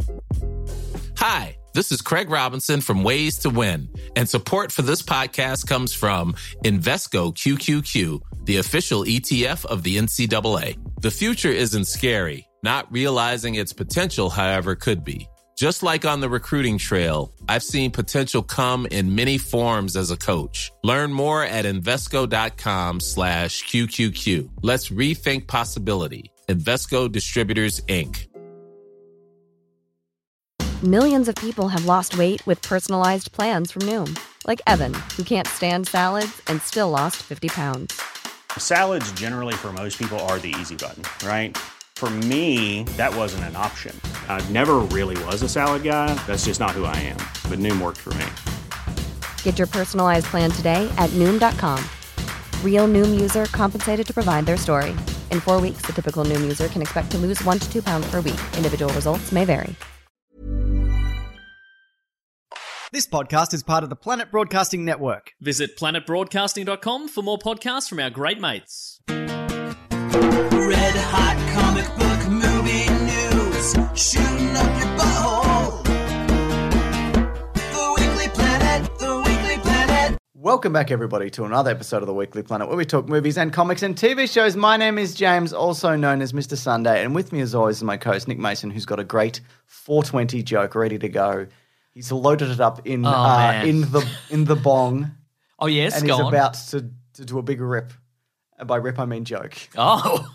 Hi, this is Craig Robinson from Ways to Win, and support for this podcast comes from Invesco QQQ, the official ETF of the NCAA. The future isn't scary. Not realizing its potential, however, could be. Just like on the recruiting trail, I've seen potential come in many forms as a coach. Learn more at Invesco.com/QQQ. Let's rethink possibility. Invesco Distributors, Inc. Millions of people have lost weight with personalized plans from Noom. Like Evan, who can't stand salads and still lost 50 pounds. Salads generally for most people are the easy button, right? For me, that wasn't an option. I never really was a salad guy. That's just not who I am. But Noom worked for me. Get your personalized plan today at Noom.com. Real Noom user compensated to provide their story. In 4 weeks, the typical Noom user can expect to lose 1 to 2 pounds per week. Individual results may vary. This podcast is part of the Planet Broadcasting Network. Visit planetbroadcasting.com for more podcasts from our great mates. Red hot comic book movie news, shooting up your butthole. The Weekly Planet, the Weekly Planet. Welcome back, everybody, to another episode of the Weekly Planet, where we talk movies and comics and TV shows. My name is James, also known as Mr. Sunday, and with me, as always, is my co-host Nick Mason, who's got a great 420 joke ready to go. He's loaded it up in the bong. Oh yes, and he's about to do a big rip. And by rip, I mean joke. Oh,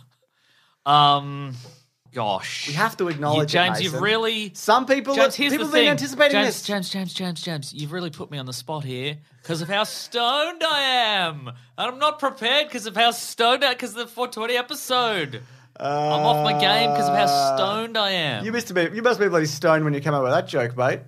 gosh. We have to acknowledge James, it, you've really... Some people James, have been been anticipating James, this. James, you've really put me on the spot here because of how stoned I am. And I'm not prepared because of how stoned I am because of the 420 episode. I'm off my game because of how stoned I am. You must be bloody stoned when you come up with that joke, mate.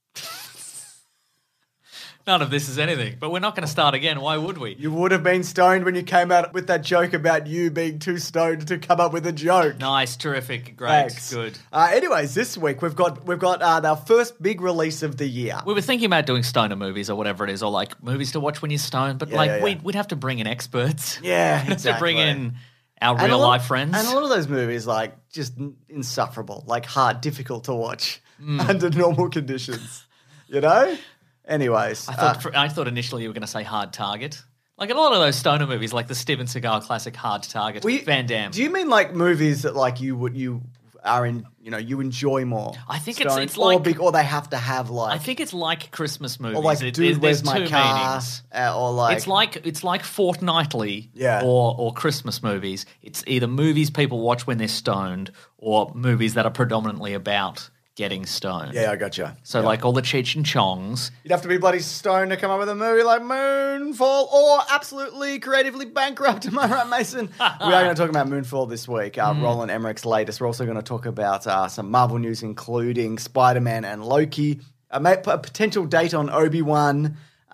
None of this is anything, but we're not going to start again. Why would we? You would have been stoned when you came out with that joke about you being too stoned to come up with a joke. Nice, terrific, great, Thanks. Good. Anyways, this week we've got our first big release of the year. We were thinking about doing stoner movies or whatever it is, or like movies to watch when you're stoned, but we'd have to bring in experts. Yeah, we'd exactly. have to bring in our real life friends. And a lot of those movies, like, just insufferable, like hard, difficult to watch under normal conditions. You know? Anyways. I thought initially you were going to say Hard Target. Like a lot of those stoner movies, like the Steven Seagal classic Hard Target, Van Damme. Do you mean like movies that like you enjoy more? I think it's like... Or they have to have like... I think it's like Christmas movies. Or like Dude, Where's My Car? Or like... It's like Fortnightly yeah. or Christmas movies. It's either movies people watch when they're stoned or movies that are predominantly about getting stoned. Yeah, I gotcha. So like all the Cheech and Chongs. You'd have to be bloody stoned to come up with a movie like Moonfall or absolutely creatively bankrupt. Am I right, Mason? We are going to talk about Moonfall this week, Roland Emmerich's latest. We're also going to talk about some Marvel news, including Spider-Man and Loki, a potential date on Obi-Wan,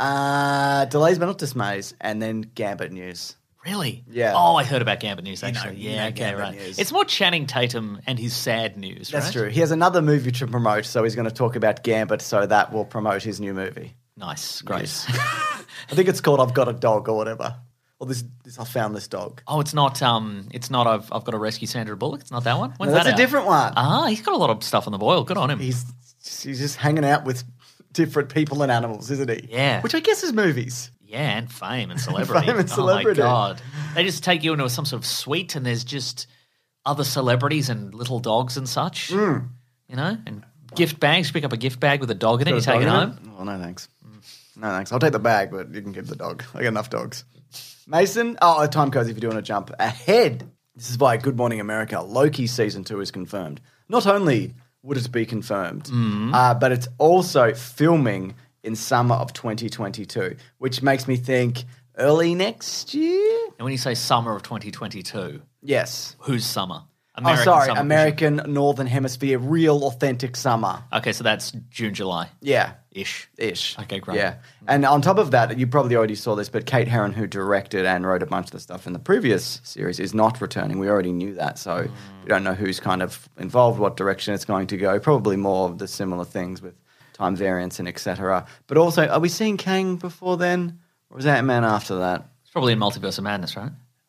delays but not dismays, and then Gambit news. Really? Yeah. Oh, I heard about Gambit news, actually. You know okay, Gambit right. news. It's more Channing Tatum and his sad news, right? That's true. He has another movie to promote, so he's going to talk about Gambit, so that will promote his new movie. Nice. Great. Yes. I think it's called I've Got a Dog or whatever. Or this I found this dog. Oh, it's not I've got to rescue Sandra Bullock. It's not that one. When's that's that a out? different one. Ah, he's got a lot of stuff on the boil. Good on him. He's just hanging out with different people and animals, isn't he? Yeah. Which I guess is movies. Yeah, and fame and celebrity. Fame and celebrity. Oh, my God. They just take you into some sort of suite and there's just other celebrities and little dogs and such. You know? And gift bags. You pick up a gift bag with a dog in it. You take it home. Oh, no thanks. No thanks. I'll take the bag, but you can keep the dog. I got enough dogs. Mason? Oh, time codes if you do want to jump ahead. This is via Good Morning America. Loki Season 2 is confirmed. Not only would it be confirmed, but it's also filming in summer of 2022, which makes me think early next year? And when you say summer of 2022, yes. Whose summer? American summer. American Northern Hemisphere, real authentic summer. Okay, so that's June, July. Yeah. Ish. Okay, great. Yeah. And on top of that, you probably already saw this, but Kate Herron, who directed and wrote a bunch of the stuff in the previous series, is not returning. We already knew that, so we don't know who's kind of involved, what direction it's going to go. Probably more of the similar things with time variance and etc. But also, are we seeing Kang before then? Or is Ant-Man after that? It's probably in Multiverse of Madness, right?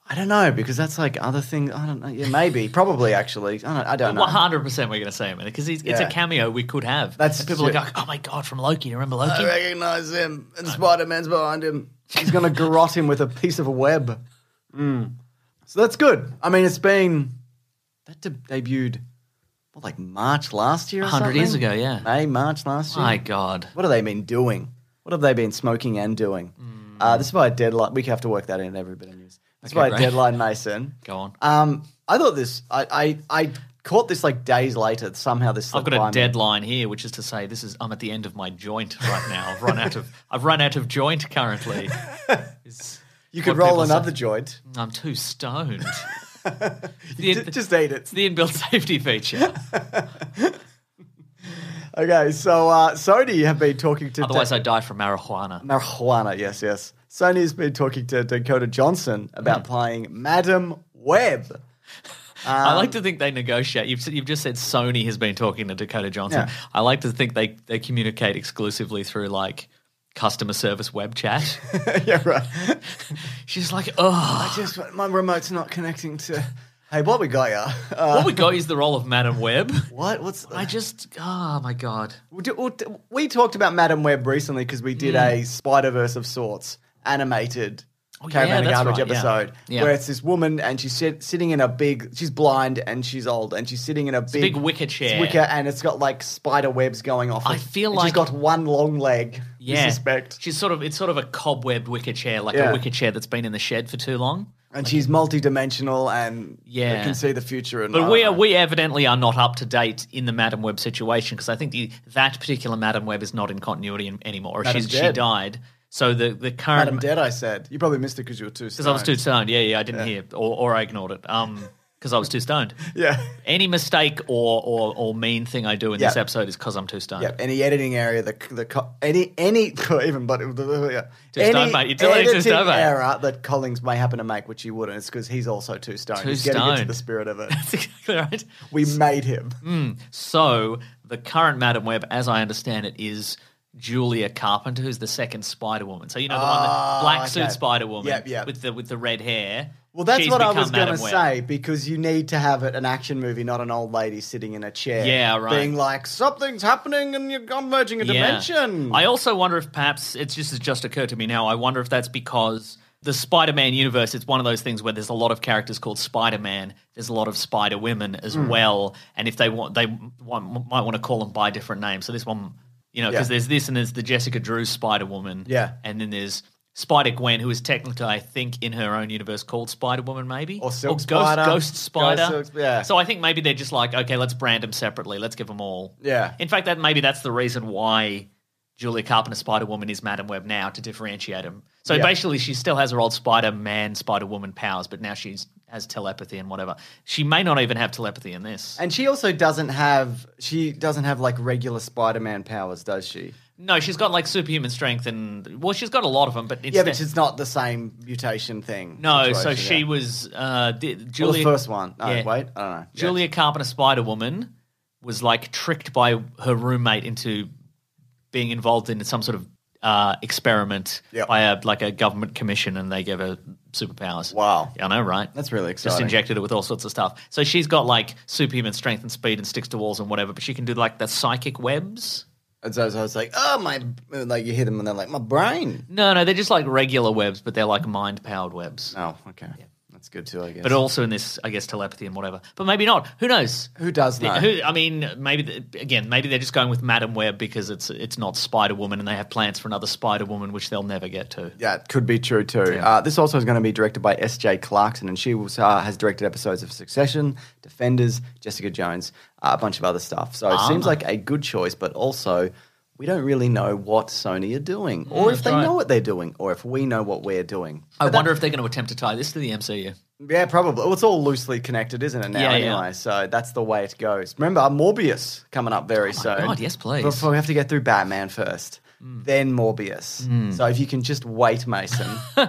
I don't know, because that's like other things. I don't know. Yeah, maybe. Probably, actually. I don't know. 100% we're going to see him in it because it's a cameo we could have. That's and people are true. like, oh my God, from Loki. You remember Loki? I recognise him, and Spider-Man's behind him. He's going to garrote him with a piece of a web. So that's good. I mean, it's been... That debuted, like March last year or 100 something? years ago, yeah. May, March last year? My God. What have they been doing? What have they been smoking and doing? This is by Deadline. We have to work that in every bit of news. This is by great. Deadline, Mason. Go on. I thought this... I caught this like days later. Somehow this I've slipped got by a me. deadline here, which is to say I'm at the end of my joint right now. I've run out of joint currently. You could what roll people another say. joint. I'm too stoned. Just eat it. It's the inbuilt safety feature. Okay, so Sony have been talking to... Otherwise, I die from marijuana. Marijuana, yes. Sony's been talking to Dakota Johnson about playing Madam Web. I like to think they negotiate. You've just said Sony has been talking to Dakota Johnson. Yeah. I like to think they communicate exclusively through like customer service web chat. Yeah, right. She's like, oh, My remote's not connecting to... Hey, what we got ya? what we got is the role of Madam Web. What? Oh my God. We talked about Madam Web recently because we did a Spider-Verse of sorts, animated Caravan of that's Garbage right, yeah. episode, Yeah. where it's this woman and she's sitting in a big... She's blind and she's old and she's sitting in a big wicker chair. Wicker, and it's got like spider webs going off. I it. feel And like- she's got one long leg. Yeah. I suspect. It's sort of a cobwebbed wicker chair, like Yeah. a wicker chair that's been in the shed for too long. And she's multi-dimensional and Yeah. can see the future. And But we evidently are not up to date in the Madam Web situation because I think that particular Madam Web is not in continuity anymore. Or Madam's she dead. died. So the current Madam Dead, I said. You probably missed it because you were too stoned. because I was too stoned. Yeah, I didn't hear or I ignored it. Because I was too stoned. Yeah. Any mistake or mean thing I do in this Yeah. episode is because I'm too stoned. Yeah, any editing area, any even but yeah, Too stoned, mate. You're telling me too editing stoned, mate. error that Collins may happen to make, which he wouldn't, it's because he's also too stoned. Too he's getting into stoned. the spirit of it. That's exactly right. We made him. So the current Madam Web, as I understand it, is Julia Carpenter, who's the second Spider-Woman. So you know the one, the black suit okay. Spider-Woman Yep. with the red hair. Well, that's She's what I become was going to Madam Web. say, because you need to have it an action movie, not an old lady sitting in a chair. Yeah, right. Being like, something's happening and you're merging a dimension. I also wonder if perhaps it's just occurred to me now. I wonder if that's because the Spider-Man universe, it's one of those things where there's a lot of characters called Spider-Man. There's a lot of Spider-Women as well. And if they might want to call them by different names. So this one, because there's this and there's the Jessica Drew Spider-Woman. Yeah. And then there's Spider-Gwen, who is technically, I think, in her own universe called Spider-Woman, maybe? Or Silk Ghost, Spider. Ghost Spider. Ghost Silk- yeah. So I think maybe they're just like, okay, let's brand them separately. Let's give them all. Yeah. In fact, maybe that's the reason why Julia Carpenter Spider-Woman is Madam Web now, to differentiate them. So Yeah. basically, she still has her old Spider-Man, Spider-Woman powers, but now she has telepathy and whatever. She may not even have telepathy in this. And she also doesn't have like regular Spider-Man powers, does she? No, she's got like superhuman strength and, well, she's got a lot of them, but Yeah, but it's not the same mutation thing. No, so situation, she yeah. was Well, Julia. the first one. No, Yeah. wait, I don't know. Yeah. Julia Carpenter Spider-Woman was like tricked by her roommate into being involved in some sort of experiment Yep. by a government commission, and they gave her superpowers. Wow. Yeah, I know, right? That's really Just exciting. injected her with all sorts of stuff. So she's got like superhuman strength and speed and sticks to walls and whatever, but she can do like the psychic webs. And so I was like, oh, like you hear them and they're like, my brain. No, they're just like regular webs, but they're like mind-powered webs. Oh, okay. That's good too, I guess. But also in this, I guess, telepathy and whatever. But maybe not. Who knows? Who does know? Maybe they're just going with Madam Web because it's not Spider-Woman and they have plans for another Spider-Woman, which they'll never get to. Yeah, it could be true too. Yeah. This also is going to be directed by S.J. Clarkson, and she has directed episodes of Succession, Defenders, Jessica Jones, a bunch of other stuff. So it seems like a good choice, but also we don't really know what Sony are doing, or if they know what they're doing, or if we know what we're doing. I wonder if they're going to attempt to tie this to the MCU. Yeah, probably. Well, it's all loosely connected, isn't it, now, Yeah, anyway? yeah. So that's the way it goes. Remember, Morbius coming up very soon. God, yes, please. Before we have to get through Batman first, then Morbius. So if you can just wait, Mason.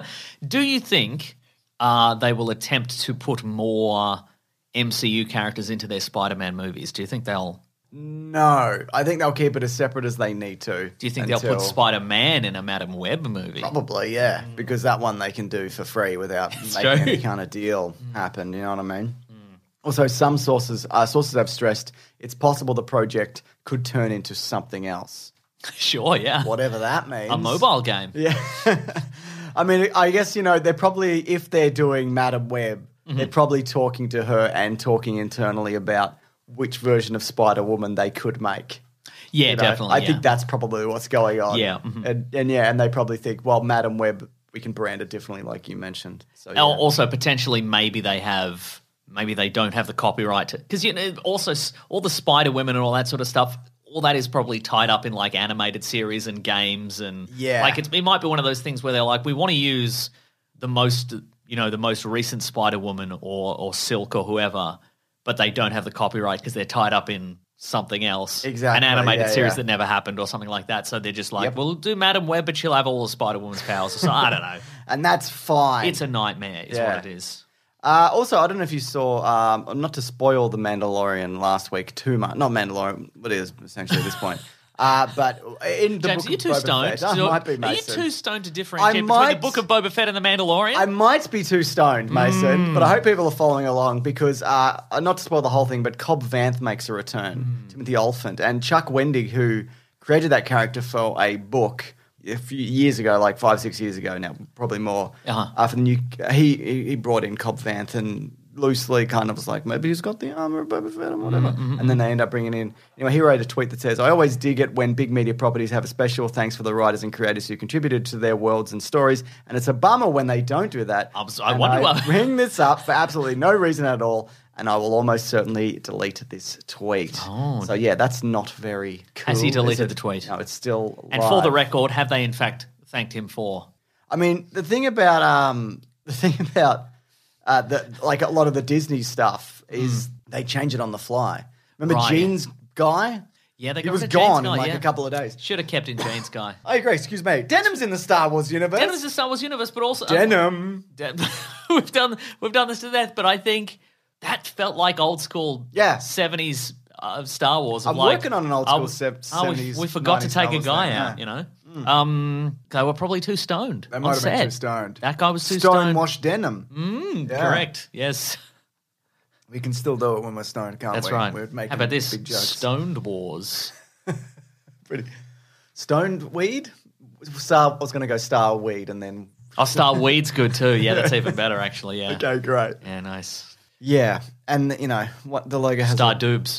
Do you think they will attempt to put more MCU characters into their Spider-Man movies? Do you think they'll... No, I think they'll keep it as separate as they need to. Do you think they'll put Spider-Man in a Madam Web movie? Probably, yeah, because that one they can do for free without making true. any kind of deal happen. You know what I mean? Also, some sources have stressed it's possible the project could turn into something else, Sure, yeah. whatever that means. A mobile game. Yeah. I mean, I guess, they're probably, if they're doing Madam Web, they're probably talking to her and talking internally about which version of Spider-Woman they could make. Yeah, definitely. I think that's probably what's going on. Yeah. And they probably think, well, Madam Web, we can brand it differently, like you mentioned. So yeah. Also, potentially, maybe they don't have the copyright to, because also all the Spider Women and all that sort of stuff. All that is probably tied up in like animated series and games, and like it might be one of those things where they're like, we want to use the most recent Spider Woman or Silk or whoever, but they don't have the copyright because they're tied up in something else, exactly, an animated series that never happened or something like that. So they're just like, we'll do Madam Web, but she'll have all the Spider Woman's powers. So I don't know, and that's fine. It's a nightmare, is what it is. Also, I don't know if you saw, not to spoil The Mandalorian last week too much. Not Mandalorian, but it is essentially at this point. But in the James, book are you of too Boba stoned? Fett, I might be, Mason. Are you too stoned to differentiate between the Book of Boba Fett and the Mandalorian? I might be too stoned, Mason, but I hope people are following along because, not to spoil the whole thing, but Cobb Vanth makes a return, Timothy Olyphant, and Chuck Wendig, who created that character for a book a few years ago, like 5-6 years ago now, probably more. For the new, he brought in Cobb Vanth and loosely kind of was like, maybe he's got the armor of Boba Fett or whatever. And then they end up bringing in... Anyway, he wrote a tweet that says, I always dig it when big media properties have a special thanks for the writers and creators who contributed to their worlds and stories. And it's a bummer when they don't do that. I bring this up for absolutely no reason at all. And I will almost certainly delete this tweet. So, yeah, that's not very cool. Has he deleted the tweet? No, it's still And live. for the record, have they in fact thanked him for? I mean, the thing about like a lot of the Disney stuff is they change it on the fly. Remember Jeans Guy? Yeah, they got He was rid of Jane's gone Guy, in like yeah. a couple of days. Should have kept in Jane's Guy. I agree, excuse me. Denim's in the Star Wars universe. Denim's the Star Wars universe, but also Denim. we've done this to death, but I think that felt like old school 70s Star Wars. I'm working on an old school 70s. We forgot to take a guy out, They were probably too stoned. They might have been too stoned. That guy was too stoned. Stonewashed denim. Correct, yes. We can still do it when we're stoned, can't That's we? right. We're making How about this? big jokes. Stoned Wars. Stoned weed? I was going to go Star Weed and then... Star Weed's good too. Yeah, that's even better actually, yeah. Okay, great. Yeah, nice. Yeah, and what the logo has... Star Doobs.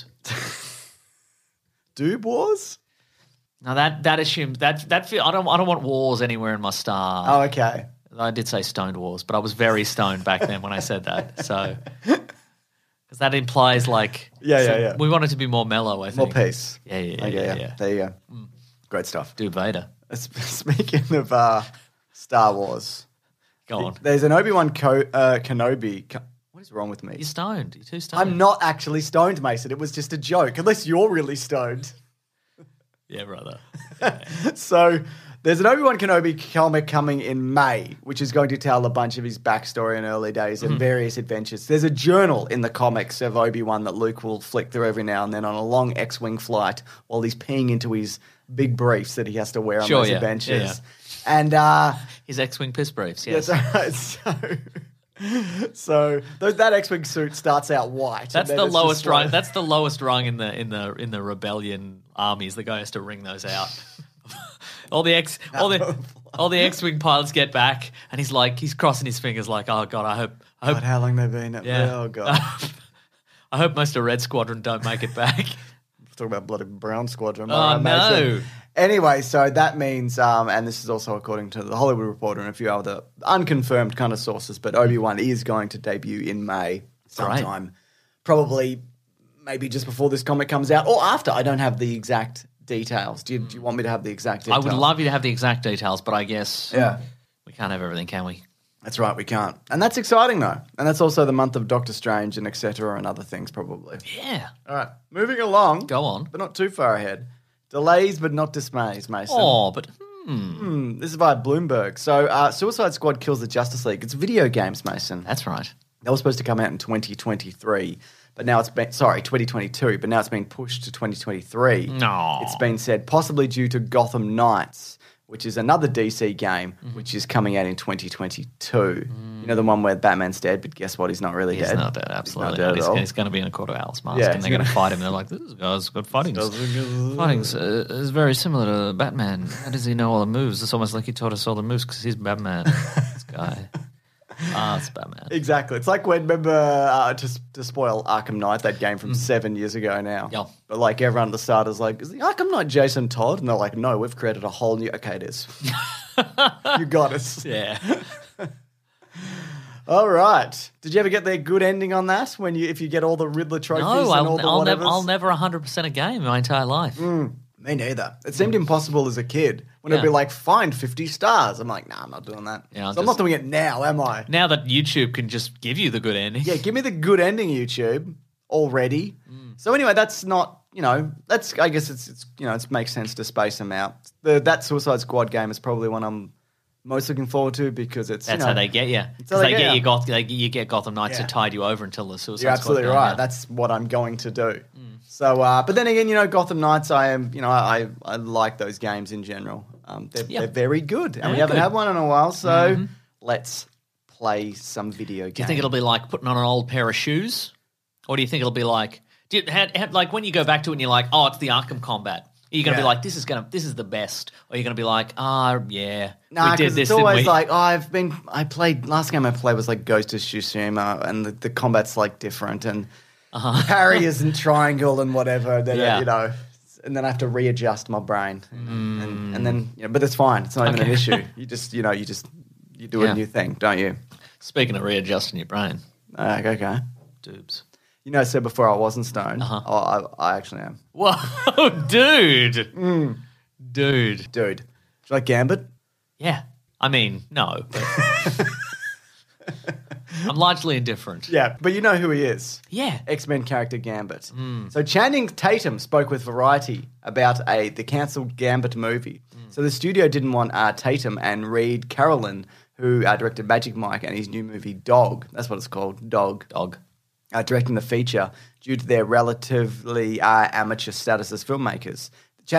Doob Wars? Now that assumes I don't want wars anywhere in my star. Oh, okay. I did say stoned wars, but I was very stoned back then when I said that. So because that implies like we want it to be more mellow. I think more peace. Yeah. There you go. Great stuff. Dude Vader. Speaking of Star Wars, go on. There's an Obi-Wan Kenobi. What is wrong with me? You're stoned. You're too stoned. I'm not actually stoned, Mason. It was just a joke. Unless you're really stoned. Yeah, brother. So there's an Obi-Wan Kenobi comic coming in May, which is going to tell a bunch of his backstory and early days and various adventures. There's a journal in the comics of Obi-Wan that Luke will flick through every now and then on a long X-Wing flight while he's peeing into his big briefs that he has to wear on those adventures. Yeah. And his X-Wing piss briefs, yes. That's right. So that X-Wing suit starts out white. That's the lowest rung. That's the lowest rung in the rebellion armies. The guy has to wring those out. all the X-Wing pilots get back, and he's crossing his fingers like, oh god, I hope. God, how long they've been? Oh god. I hope most of Red Squadron don't make it back. Talk about bloody Brown Squadron. Oh no. Anyway, so that means, and this is also according to the Hollywood Reporter and a few other unconfirmed kind of sources, but Obi-Wan is going to debut in May sometime. Right. Probably maybe just before this comic comes out or after. I don't have the exact details. Do you want me to have the exact details? I would love you to have the exact details, but I guess we can't have everything, can we? That's right, we can't. And that's exciting, though. And that's also the month of Doctor Strange and et cetera and other things, probably. Yeah. All right, moving along. Go on. But not too far ahead. Delays but not dismays, Mason. Oh, but This is via Bloomberg. So, Suicide Squad Kills the Justice League. It's video games, Mason. That's right. They were supposed to come out in 2023. but now it's been 2022, but now it's been pushed to 2023. No. It's been said possibly due to Gotham Knights, which is another DC game, which is coming out in 2022. You know, the one where Batman's dead, but guess what? He's not really He's dead. not dead, absolutely. He's not dead at all. He's going to be in a Court of Owls mask, Yeah, and they're going to fight him. They're like, this guy's got fighting. Fighting's is very similar to Batman. How does he know all the moves? It's almost like he taught us all the moves because he's Batman. This guy. It's Batman. Exactly. It's like when, remember, to spoil Arkham Knight, that game from 7 years ago now. Yeah. But like everyone at the start is like, is the Arkham Knight Jason Todd? And they're like, no, we've created a whole new... Okay, it is. You got us. Yeah. All right. Did you ever get the good ending on that? If you get all the Riddler trophies No, and all the whatevers? I'll never 100% a game my entire life. Me neither. It seemed impossible as a kid. When it'd be like, find 50 stars. I'm like, nah, I'm not doing that. Yeah, I'm not doing it now, am I? Now that YouTube can just give you the good ending. Yeah, give me the good ending, YouTube, already. So anyway, that's not, I guess it's it makes sense to space them out. That Suicide Squad game is probably one I'm most looking forward to because it's, That's how they get you. how they get You get Gotham Knights to tide you over until the Suicide You're Squad. absolutely right. That's what I'm going to do. So, but then again, Gotham Knights, I like those games in general. They're very good. And we haven't had one in a while, so let's play some video games. Do you think it'll be like putting on an old pair of shoes? Or do you think it'll be like, like when you go back to it and you're like, oh, it's the Arkham Combat. Are you going to be like, this is the best? Or are you going to be like, yeah, nah, we did this, it's always didn't we? like, last game I played was like Ghost of Tsushima, and the combat's like different, and parry isn't triangle and whatever, then, and then I have to readjust my brain. And then, but it's fine. It's not even an issue. You just, you do a new thing, don't you? Speaking of readjusting your brain. Okay. Doobs. I said before I wasn't stoned. I actually am. Whoa, dude. Dude. Dude. Do you like Gambit? Yeah. I mean, no. But I'm largely indifferent. Yeah, but you know who he is. Yeah. X-Men character Gambit. So Channing Tatum spoke with Variety about the cancelled Gambit movie. So the studio didn't want Tatum and Reed Carolyn, who directed Magic Mike and his new movie Dog. That's what it's called, Dog. Directing the feature due to their relatively amateur status as filmmakers.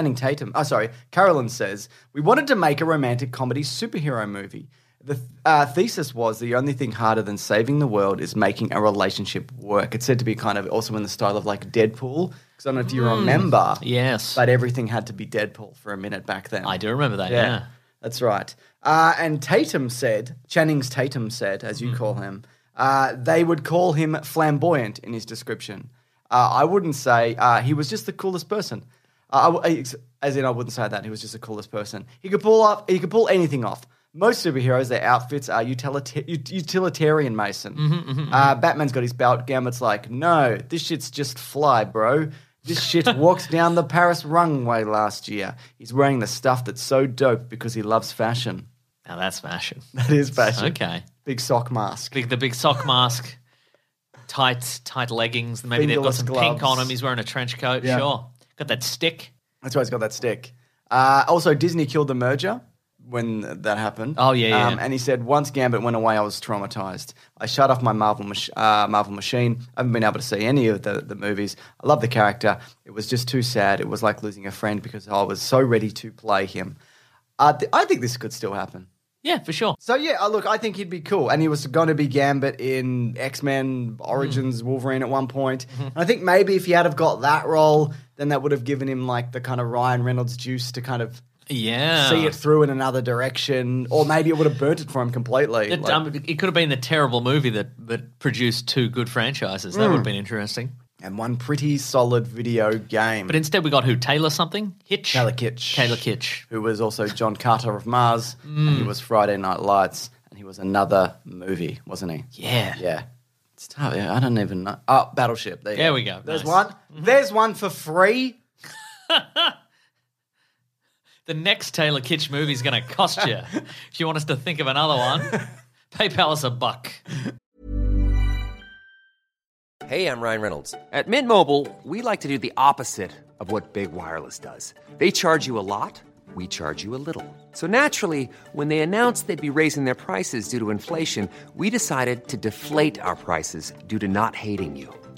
Carolyn says, we wanted to make a romantic comedy superhero movie. The thesis was the only thing harder than saving the world is making a relationship work. It's said to be kind of also in the style of like Deadpool, because I don't know if you remember. Yes. But everything had to be Deadpool for a minute back then. I do remember that, yeah. That's right. And Channing's Tatum said, as you call him, they would call him flamboyant in his description. I wouldn't say he was just the coolest person. I wouldn't say that. He was just the coolest person. He could pull anything off. Most superheroes, their outfits are utilitarian, Mason. Batman's got his belt. Gambit's like, no, this shit's just fly, bro. This shit walked down the Paris runway last year. He's wearing the stuff that's so dope because he loves fashion. Now that's fashion. That is fashion. Okay. Big sock mask. The big sock mask, tight leggings. Maybe they've got some pink on him. He's wearing a trench coat. Yeah. Sure. Got that stick. That's why he's got that stick. Also, Disney killed the merger when that happened. Oh, yeah. And he said, once Gambit went away, I was traumatized. I shut off my Marvel machine. I haven't been able to see any of the movies. I love the character. It was just too sad. It was like losing a friend because I was so ready to play him. I think this could still happen. Yeah, for sure. So, yeah, look, I think he'd be cool. And he was going to be Gambit in X-Men Origins Wolverine at one point. And I think maybe if he had have got that role, then that would have given him like the kind of Ryan Reynolds juice to kind of see it through in another direction. Or maybe it would have burnt it for him completely. It could have been the terrible movie that produced two good franchises. That would have been interesting. And one pretty solid video game. But instead we got who? Taylor something? Hitch? Taylor Kitsch. Taylor Kitsch. Who was also John Carter of Mars. And he was Friday Night Lights. And he was another movie, wasn't he? Yeah. Yeah. It's tough. Yeah, I don't even know. Oh, Battleship. There we go. There's Nice. one. There's one for free. The next Taylor Kitsch movie is going to cost you. If you want us to think of another one, PayPal us $1. Hey, I'm Ryan Reynolds. At Mint Mobile, we like to do the opposite of what Big Wireless does. They charge you a lot, we charge you a little. So naturally, when they announced they'd be raising their prices due to inflation, we decided to deflate our prices due to not hating you.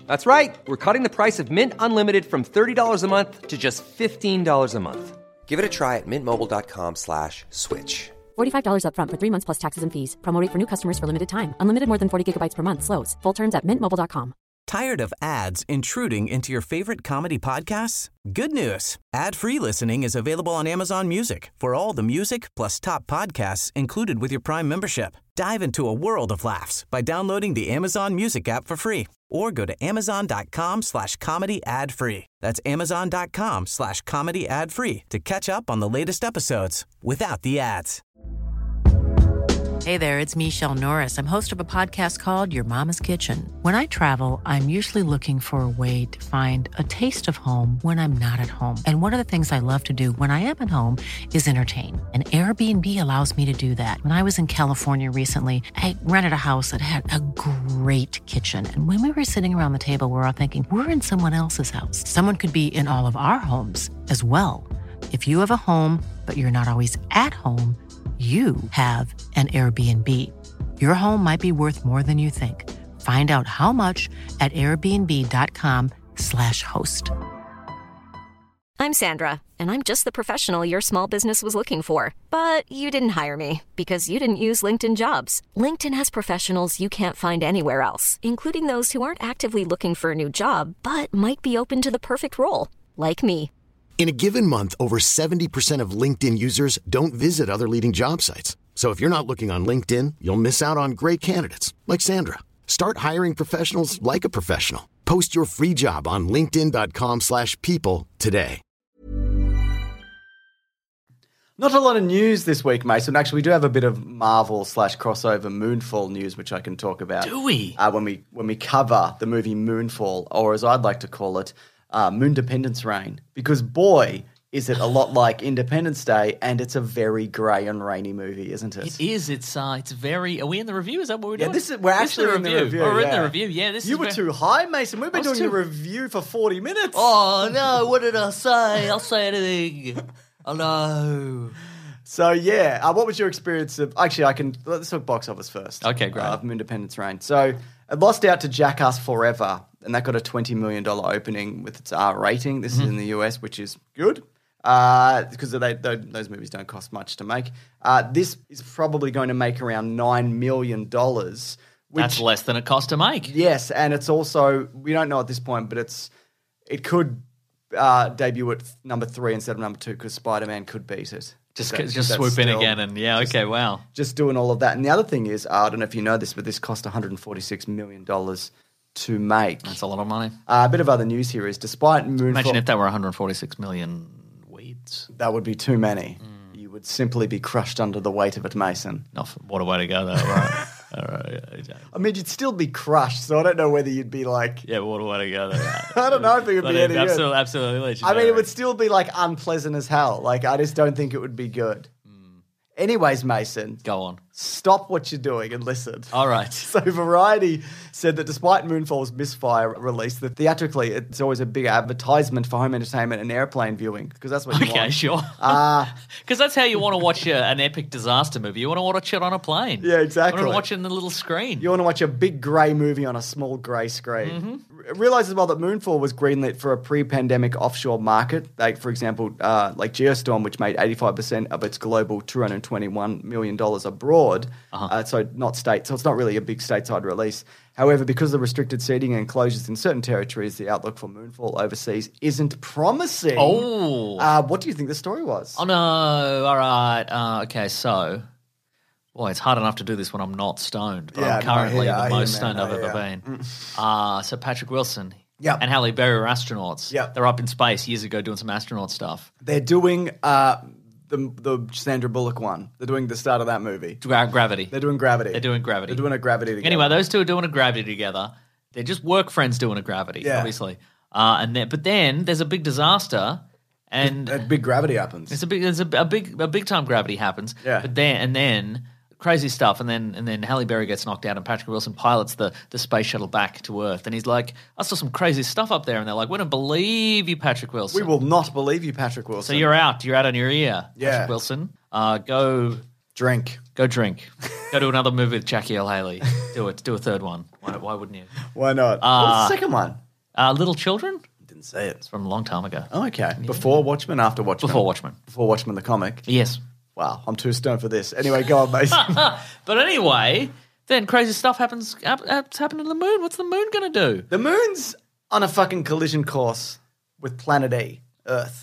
That's right. We're cutting the price of Mint Unlimited from $30 a month to just $15 a month. Give it a try at mintmobile.com/switch. $45 up front for 3 months plus taxes and fees. Promo rate for new customers for limited time. Unlimited more than 40 gigabytes per month. Slows full terms at mintmobile.com. Tired of ads intruding into your favorite comedy podcasts? Good news. Ad-free listening is available on Amazon Music for all the music plus top podcasts included with your Prime membership. Dive into a world of laughs by downloading the Amazon Music app for free or go to amazon.com/comedy ad-free. That's amazon.com/comedy ad-free to catch up on the latest episodes without the ads. Hey there, it's Michelle Norris. I'm host of a podcast called Your Mama's Kitchen. When I travel, I'm usually looking for a way to find a taste of home when I'm not at home. And one of the things I love to do when I am at home is entertain. And Airbnb allows me to do that. When I was in California recently, I rented a house that had a great kitchen. And when we were sitting around the table, we were all thinking, we're in someone else's house. Someone could be in all of our homes as well. If you have a home, but you're not always at home, you have an Airbnb. Your home might be worth more than you think. Find out how much at airbnb.com/host. I'm Sandra, and I'm just the professional your small business was looking for. But you didn't hire me because you didn't use LinkedIn Jobs. LinkedIn has professionals you can't find anywhere else, including those who aren't actively looking for a new job, but might be open to the perfect role, like me. In a given month, over 70% of LinkedIn users don't visit other leading job sites. So if you're not looking on LinkedIn, you'll miss out on great candidates like Sandra. Start hiring professionals like a professional. Post your free job on linkedin.com/people today. Not a lot of news this week, Mason. Actually, we do have a bit of Marvel/crossover Moonfall news, which I can talk about. Do we? When we cover the movie Moonfall, or as I'd like to call it, Moondependence Reign, because boy, is it a lot like Independence Day, and it's a very grey and rainy movie, isn't it? It is. It's very. Are we in the review? Is that what we're doing? Yeah, we're actually in the review. We're in the review. Yeah, You were too high, Mason. We've been doing the review for 40 minutes. Oh no! What did I say? I'll say anything. Oh no! So yeah, what was your experience of? Actually, let's talk box office first. Okay, great. Of Moondependence Reign. So it lost out to Jackass Forever, and that got a $20 million opening with its R rating. This is in the US, which is good because those movies don't cost much to make. This is probably going to make around $9 million. That's less than it cost to make. Yes, and it's also, we don't know at this point, but it could debut at number 3 instead of number 2 because Spider-Man could beat it. Just swoop in again and okay, wow. Just doing all of that. And the other thing is, I don't know if you know this, but this cost $146 million to make. That's a lot of money. A bit of other news here is, despite Moonfall... Imagine if there were 146 million weeds. That would be too many. You would simply be crushed under the weight of it, Mason. What a way to go, though, right? All right. I mean, you'd still be crushed, so I don't know whether you'd be like... Yeah, what a way to go, though. I don't know if it would be any good. Absolutely legendary. I mean, it would still be, like, unpleasant as hell. Like, I just don't think it would be good. Anyways, Mason. Go on. Stop what you're doing and listen. All right. So Variety said that despite Moonfall's misfire release, that theatrically it's always a big advertisement for home entertainment and airplane viewing, because that's what you want. Okay, sure. Because that's how you want to watch an epic disaster movie. You want to watch it on a plane. Yeah, exactly. You want to watch it in the little screen. You want to watch a big grey movie on a small grey screen. Mm-hmm. Realise as well that Moonfall was greenlit for a pre-pandemic offshore market. Like, for example, like Geostorm, which made 85% of its global $221 million abroad. So not state, so it's not really a big stateside release. However, because of the restricted seating and closures in certain territories, the outlook for Moonfall overseas isn't promising. Oh. What do you think the story was? Oh, no. All right. Okay, so... Boy, it's hard enough to do this when I'm not stoned, but I'm currently the most stoned I've ever been. So Patrick Wilson and Halle Berry are astronauts. Yep. They're up in space years ago doing some astronaut stuff. They're doing... The Sandra Bullock one. They're doing the start of that movie. Gravity. They're doing Gravity. They're doing Gravity. They're doing a Gravity together. Anyway, those two are doing a Gravity together. They're just work friends doing a Gravity, obviously. But then there's a big disaster, and a big Gravity happens. There's a big time Gravity happens. Yeah. But then crazy stuff, and then Halle Berry gets knocked out, and Patrick Wilson pilots the space shuttle back to Earth, and he's like, "I saw some crazy stuff up there," and they're like, "We don't believe you, Patrick Wilson. We will not believe you, Patrick Wilson." So you're out. You're out on your ear, Yeah. Patrick Wilson. Go drink. Go drink. Go to another movie with Jackie L. Haley. Do it. Do a third one. Why wouldn't you? Why not? What's the second one? Little Children? Didn't see it. It's from a long time ago. Oh, okay. Before Watchmen, after Watchmen? Before Watchmen. Before Watchmen, the comic? Yes. Wow, I'm too stoned for this. Anyway, go on, Mason. But anyway, then crazy stuff happens to the moon. What's the moon going to do? The moon's on a fucking collision course with Planet E, Earth.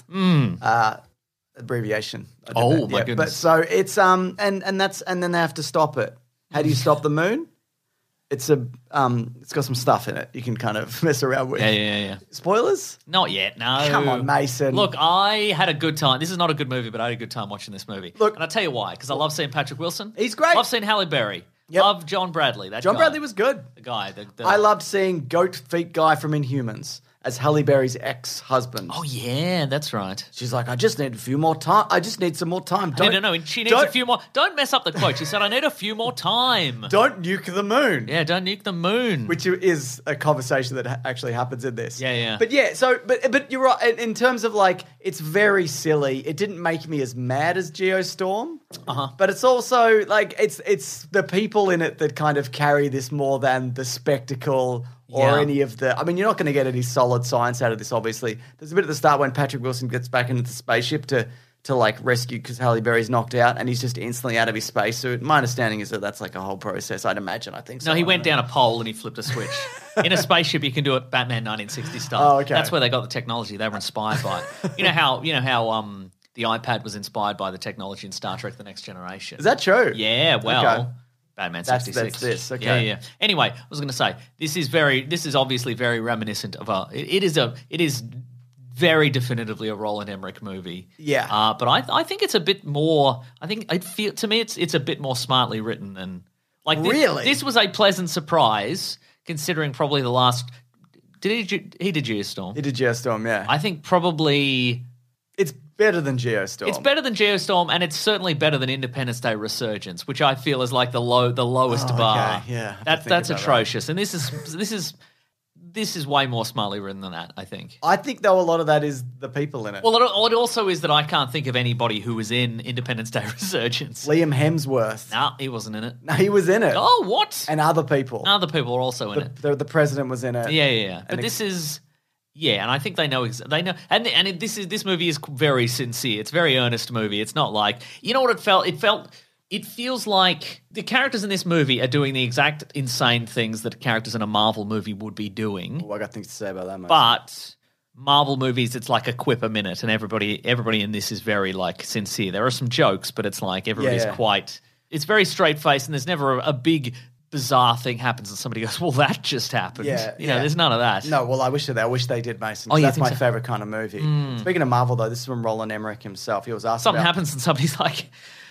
Abbreviation. Oh, my Yeah, goodness. But so it's and then they have to stop it. How do you stop the moon? It's got some stuff in it you can kind of mess around with. Yeah. Spoilers? Not yet, no. Come on, Mason. Look, I had a good time. This is not a good movie, but I had a good time watching this movie. Look- and I'll tell you why, because I love seeing Patrick Wilson. He's great. Love seeing Halle Berry. Yep. Love John Bradley. John guy. Bradley was good. The guy. I loved seeing Goat Feet Guy from Inhumans as Halle Berry's ex-husband. Oh, yeah, that's right. She's like, I just need a few more time. I just need some more time. No, she needs a few more. Don't mess up the quote. She said, I need a few more time. Don't nuke the moon. Yeah, don't nuke the moon. Which is a conversation that actually happens in this. Yeah. But yeah, so, but you're right. In terms of like, it's very silly. It didn't make me as mad as Geostorm. But it's also like, it's the people in it that kind of carry this more than the spectacle or any of the... I mean, you're not going to get any solid science out of this, obviously. There's a bit at the start when Patrick Wilson gets back into the spaceship to like rescue because Halle Berry's knocked out and he's just instantly out of his spacesuit. My understanding is that that's like a whole process, I'd imagine. I think so. No, he went down a pole and he flipped a switch. In a spaceship, you can do it Batman 1960 style. Oh, okay. That's where they got the technology. They were inspired by it. You know how the iPad was inspired by the technology in Star Trek: The Next Generation. Is that true? Yeah, well, Okay. Batman That's 66. this, okay. Yeah. Anyway, I was going to say this is obviously very reminiscent of it is very definitively a Roland Emmerich movie. Yeah. But I think it's a bit more. To me it's a bit more smartly written than like Really? This was a pleasant surprise considering probably the last. He did Geostorm? He did Geostorm, yeah. I think probably. It's better than Geostorm. It's better than Geostorm, and it's certainly better than Independence Day Resurgence, which I feel is like the lowest bar. Okay, yeah. That's atrocious, and this is way more smartly written than that. I think. I think, though, a lot of that is the people in it. Well, it also is that I can't think of anybody who was in Independence Day Resurgence. Liam Hemsworth. No, he wasn't in it. No, he was in it. Oh, what? And other people. Other people are also in it. The president was in it. Yeah. But this is. Yeah, and I think they know, and this movie is very sincere. It's a very earnest movie. It's not like, you know what it felt? It feels like the characters in this movie are doing the exact insane things that characters in a Marvel movie would be doing. Oh, I got things to say about that, mate. But Marvel movies, it's like a quip a minute, and everybody in this is very like sincere. There are some jokes, but it's like everybody's quite. It's very straight faced, and there's never a big bizarre thing happens and somebody goes, well, that just happened. Yeah, there's none of that. No, well, I wish they did, Mason. Oh, you That's think my so? favorite kind of movie. Speaking of Marvel, though, this is from Roland Emmerich himself. He was asked Something about... happens and somebody's like,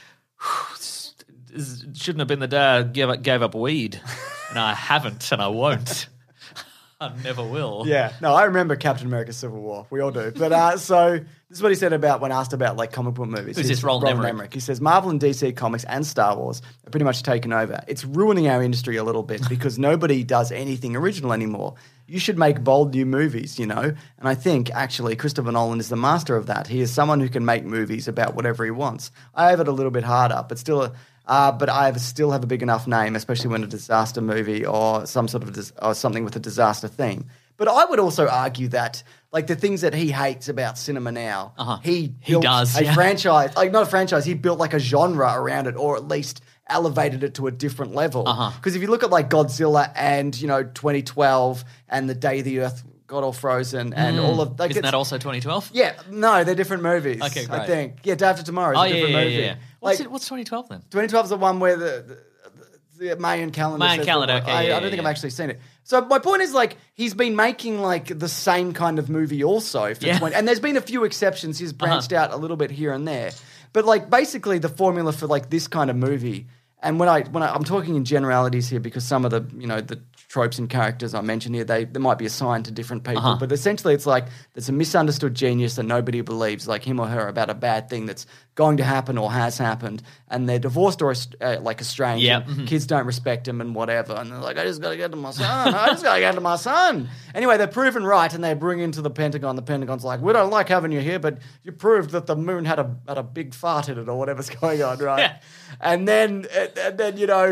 shouldn't have been the day I gave up weed. And I haven't and I won't. I never will. Yeah, no, I remember Captain America: Civil War. We all do. But so this is what he said about when asked about like comic book movies. Who's this, Roland Emmerich? He says Marvel and DC Comics and Star Wars are pretty much taken over. It's ruining our industry a little bit because nobody does anything original anymore. You should make bold new movies, you know? And I think actually Christopher Nolan is the master of that. He is someone who can make movies about whatever he wants. I have it a little bit harder, but still. But I still have a big enough name, especially when a disaster movie or some sort of or something with a disaster theme. But I would also argue that, like, the things that he hates about cinema now, he built does, a franchise, like not a franchise, he built like a genre around it, or at least elevated it to a different level. Because if you look at like Godzilla and, you know, 2012 and The Day the Earth got all frozen and all of like, Isn't that also 2012? Yeah, no, they're different movies. Okay, great. I think. Yeah, Day After Tomorrow is a different movie. Yeah. What's 2012 then? 2012 is the one where the Mayan calendar. Mayan says calendar, the- okay, I yeah, don't think yeah. I've actually seen it. So my point is, like, he's been making like the same kind of movie also for 20, and there's been a few exceptions. He's branched out a little bit here and there, but like basically the formula for like this kind of movie. And when I'm talking in generalities here, because some of the, you know, the tropes and characters I mentioned here, they might be assigned to different people, but essentially it's like there's a misunderstood genius that nobody believes, like him or her, about a bad thing that's going to happen or has happened, and they're divorced or like estranged. Yeah. And kids don't respect him and whatever, and they're like, I just got to get to my son. I just got to get to my son. Anyway, they're proven right, and they bring into the Pentagon. The Pentagon's like, we don't like having you here, but you proved that the moon had a big fart in it or whatever's going on, right? Yeah. And then you know,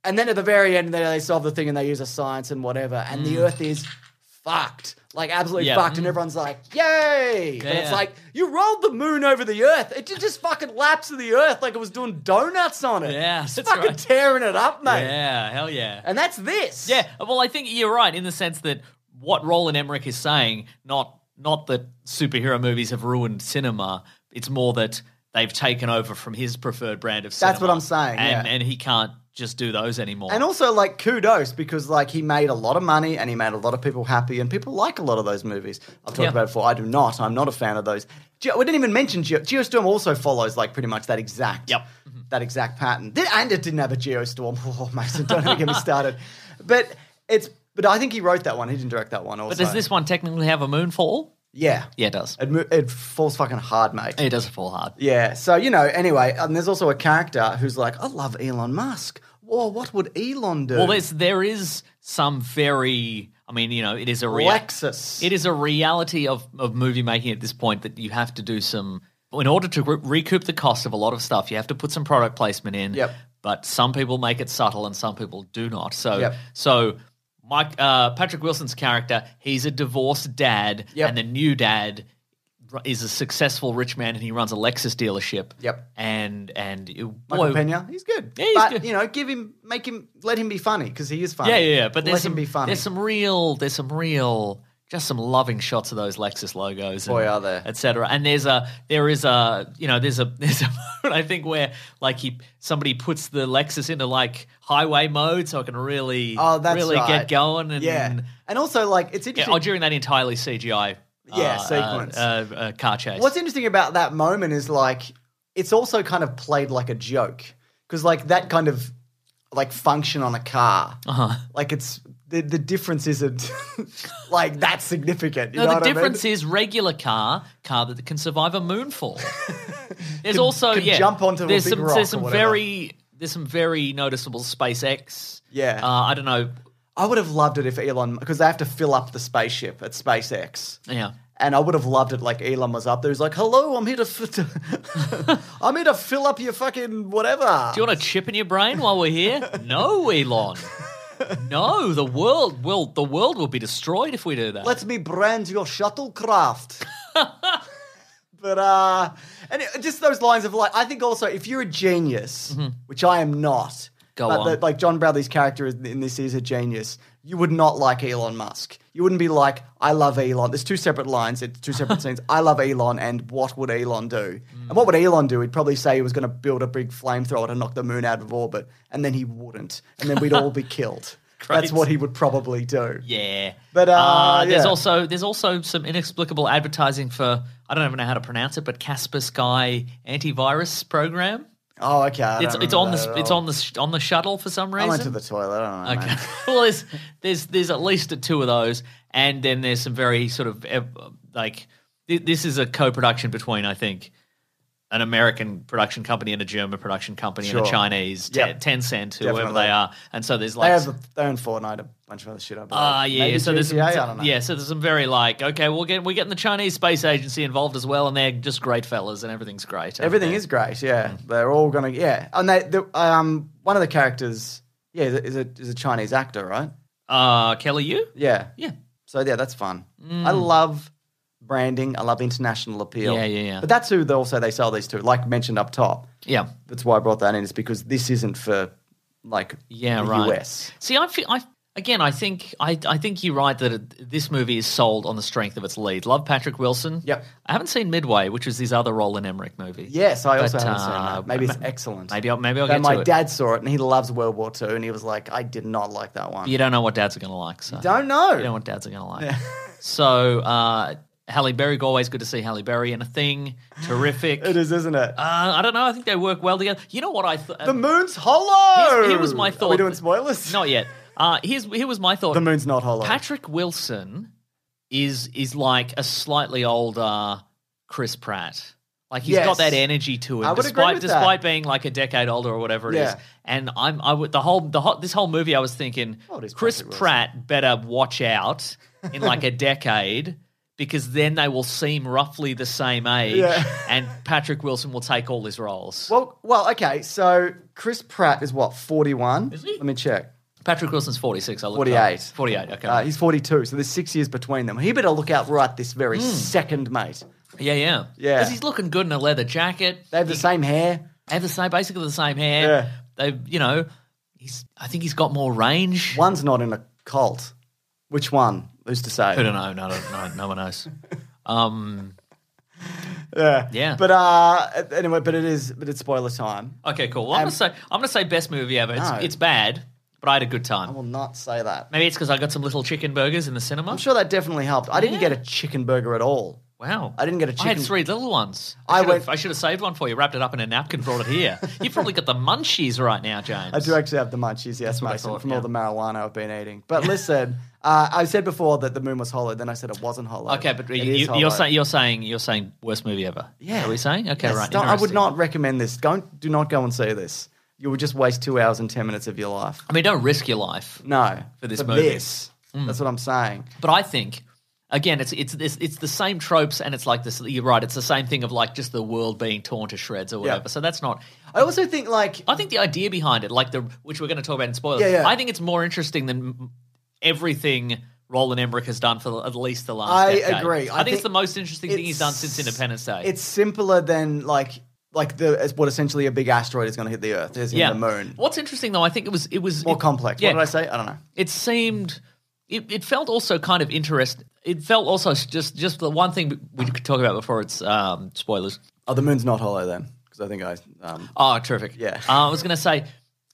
And then at the very end, they solve the thing and they use a science and whatever, and the Earth is fucked. Like, absolutely fucked, and everyone's like, yay! But it's like, you rolled the moon over the Earth. It just fucking laps of the Earth like it was doing donuts on it. Yeah, it's that's fucking right. tearing it up, mate. Yeah, hell yeah. And that's this. Yeah, well, I think you're right in the sense that what Roland Emmerich is saying, not that superhero movies have ruined cinema, it's more that they've taken over from his preferred brand of cinema. That's what I'm saying, and he can't just do those anymore. And also, like, kudos, because, like, he made a lot of money and he made a lot of people happy, and people like a lot of those movies. I've talked about it before. I do not. I'm not a fan of those. We didn't even mention Geostorm also follows, like, pretty much that exact pattern. And it didn't have a Geostorm. Oh, Mason, don't even get me started. But I think he wrote that one. He didn't direct that one also. But does this one technically have a moonfall? Yeah. Yeah, it does. It falls fucking hard, mate. It does fall hard. Yeah. So, anyway, and there's also a character who's like, I love Elon Musk. Whoa, what would Elon do? Well, there is some very... I mean, it is a... Lexus. It is a reality of movie making at this point that you have to do some... In order to recoup the cost of a lot of stuff, you have to put some product placement in. Yep. But some people make it subtle and some people do not. So Patrick Wilson's character, he's a divorced dad, and the new dad is a successful rich man, and he runs a Lexus dealership. Yep. And Michael Pena, he's good. Yeah, he's but, good. let him be funny, because he is funny. Yeah. But let him be funny. There's some real, just some loving shots of those Lexus logos. Boy, are there. Et cetera. And there's a moment, I think, where like somebody puts the Lexus into like highway mode so it can really get going. And also, like, it's interesting. During that entirely CGI sequence. Car chase. What's interesting about that moment is, like, it's also kind of played like a joke, because, like, that kind of like function on a car, like, it's the difference isn't like that significant. The difference is regular car that can survive a moonfall. There's also jump onto a big rock. There's some very noticeable SpaceX. Yeah, I don't know. I would have loved it if Elon, because they have to fill up the spaceship at SpaceX. Yeah. And I would have loved it like Elon was up there. He's like, hello, I'm here to I'm here to fill up your fucking whatever. Do you want a chip in your brain while we're here? No, Elon. No, the world will be destroyed if we do that. Let me brand your shuttlecraft. But and just those lines of, like, I think also if you're a genius, which I am not, like John Bradley's character in this is a genius, you would not like Elon Musk. You wouldn't be like, I love Elon. There's two separate lines, it's two separate scenes. I love Elon, and what would Elon do? And what would Elon do? He'd probably say he was going to build a big flamethrower to knock the moon out of orbit, and then he wouldn't. And then we'd all be killed. That's what he would probably do. Yeah. But there's also some inexplicable advertising for, I don't even know how to pronounce it, but Casper Sky antivirus program. Oh, okay. It's on the shuttle for some reason. I went to the toilet. I don't know. Okay. Well, there's at least two of those, and then there's some very sort of like this is a co-production between, I think, an American production company and a German production company and a Chinese Tencent, whoever they are, and so there's like they own Fortnite, a bunch of other shit. So there's GTA, I don't know. So there's some very like, okay, we're getting the Chinese Space Agency involved as well, and they're just great fellas, and everything's great. Everything is great, yeah. They're all gonna, and one of the characters, is a Chinese actor, right? Kelly Yu? Yeah. So that's fun. I love branding. I love international appeal. Yeah. But that's who they sell these to, like mentioned up top. Yeah. That's why I brought that in, is because this isn't for, like, the US. See, I think you're right that this movie is sold on the strength of its lead. Love Patrick Wilson. Yep. I haven't seen Midway, which was his other Roland Emmerich movie. Yes, I also haven't seen that. Maybe it's excellent. Maybe I'll get to it. My dad saw it, and he loves World War II, and he was like, I did not like that one. You don't know what dads are going to like. So. You don't know. You don't know what dads are going to like. Yeah. So, Halle Berry, always good to see Halle Berry in a thing. Terrific. It is, isn't it? I don't know. I think they work well together. You know what I thought? The moon's hollow! Here was my thought. Are we doing spoilers? Not yet. Here was my thought. The moon's not hollow. Patrick Wilson is like a slightly older Chris Pratt. Like, he's got that energy to him, despite being like a decade older or whatever it is. And this whole movie, I was thinking, Chris Pratt better watch out in like a decade, because then they will seem roughly the same age, and Patrick Wilson will take all his roles. Well, okay. So Chris Pratt is what, 41? Is he? Let me check. Patrick Wilson's 46. 48. 48, okay. He's 42, so there's 6 years between them. He better look out right this very second, mate. Yeah. Because he's looking good in a leather jacket. They have the same hair. They have basically the same hair. Yeah. I think he's got more range. One's not in a cult. Which one? Who's to say? I don't know. No one knows. Yeah. But anyway, but it's spoiler time. Okay, cool. Well, I'm gonna say best movie ever. It's bad, but I had a good time. I will not say that. Maybe it's because I got some little chicken burgers in the cinema. I'm sure that definitely helped. I didn't get a chicken burger at all. Wow. I didn't get a chicken. I had 3 little ones. I should have saved one for you, wrapped it up in a napkin, brought it here. You've probably got the munchies right now, James. I do actually have the munchies, yes, what I Mason, thought, from all the marijuana I've been eating. But listen, I said before that the moon was hollow, then I said it wasn't hollow. Okay, but It is hollow. you're saying worst movie ever. Yeah. Is that what you're saying? Okay, Yes, right. I would interesting. not recommend this. Do not go and see this. You will just waste 2 hours and 10 minutes of your life. I mean, don't risk your life. No. For this movie. That's what I'm saying. But I think, again, it's the same tropes, and it's like this. You're right. It's the same thing of like just the world being torn to shreds or whatever. Yeah. So that's not. I also think I think the idea behind it, which we're going to talk about in spoilers. Yeah. I think it's more interesting than everything Roland Emmerich has done for at least the last decade. I agree. I think it's the most interesting thing he's done since Independence Day. It's simpler than like what essentially a big asteroid is going to hit the Earth, as in the moon. What's interesting though, I think it was More complex. Yeah. What did I say? I don't know. It seemed. It felt also kind of interesting. It felt also just the one thing we could talk about before it's spoilers. Oh, the moon's not hollow then, because I think I. Oh, terrific! Yeah. I was going to say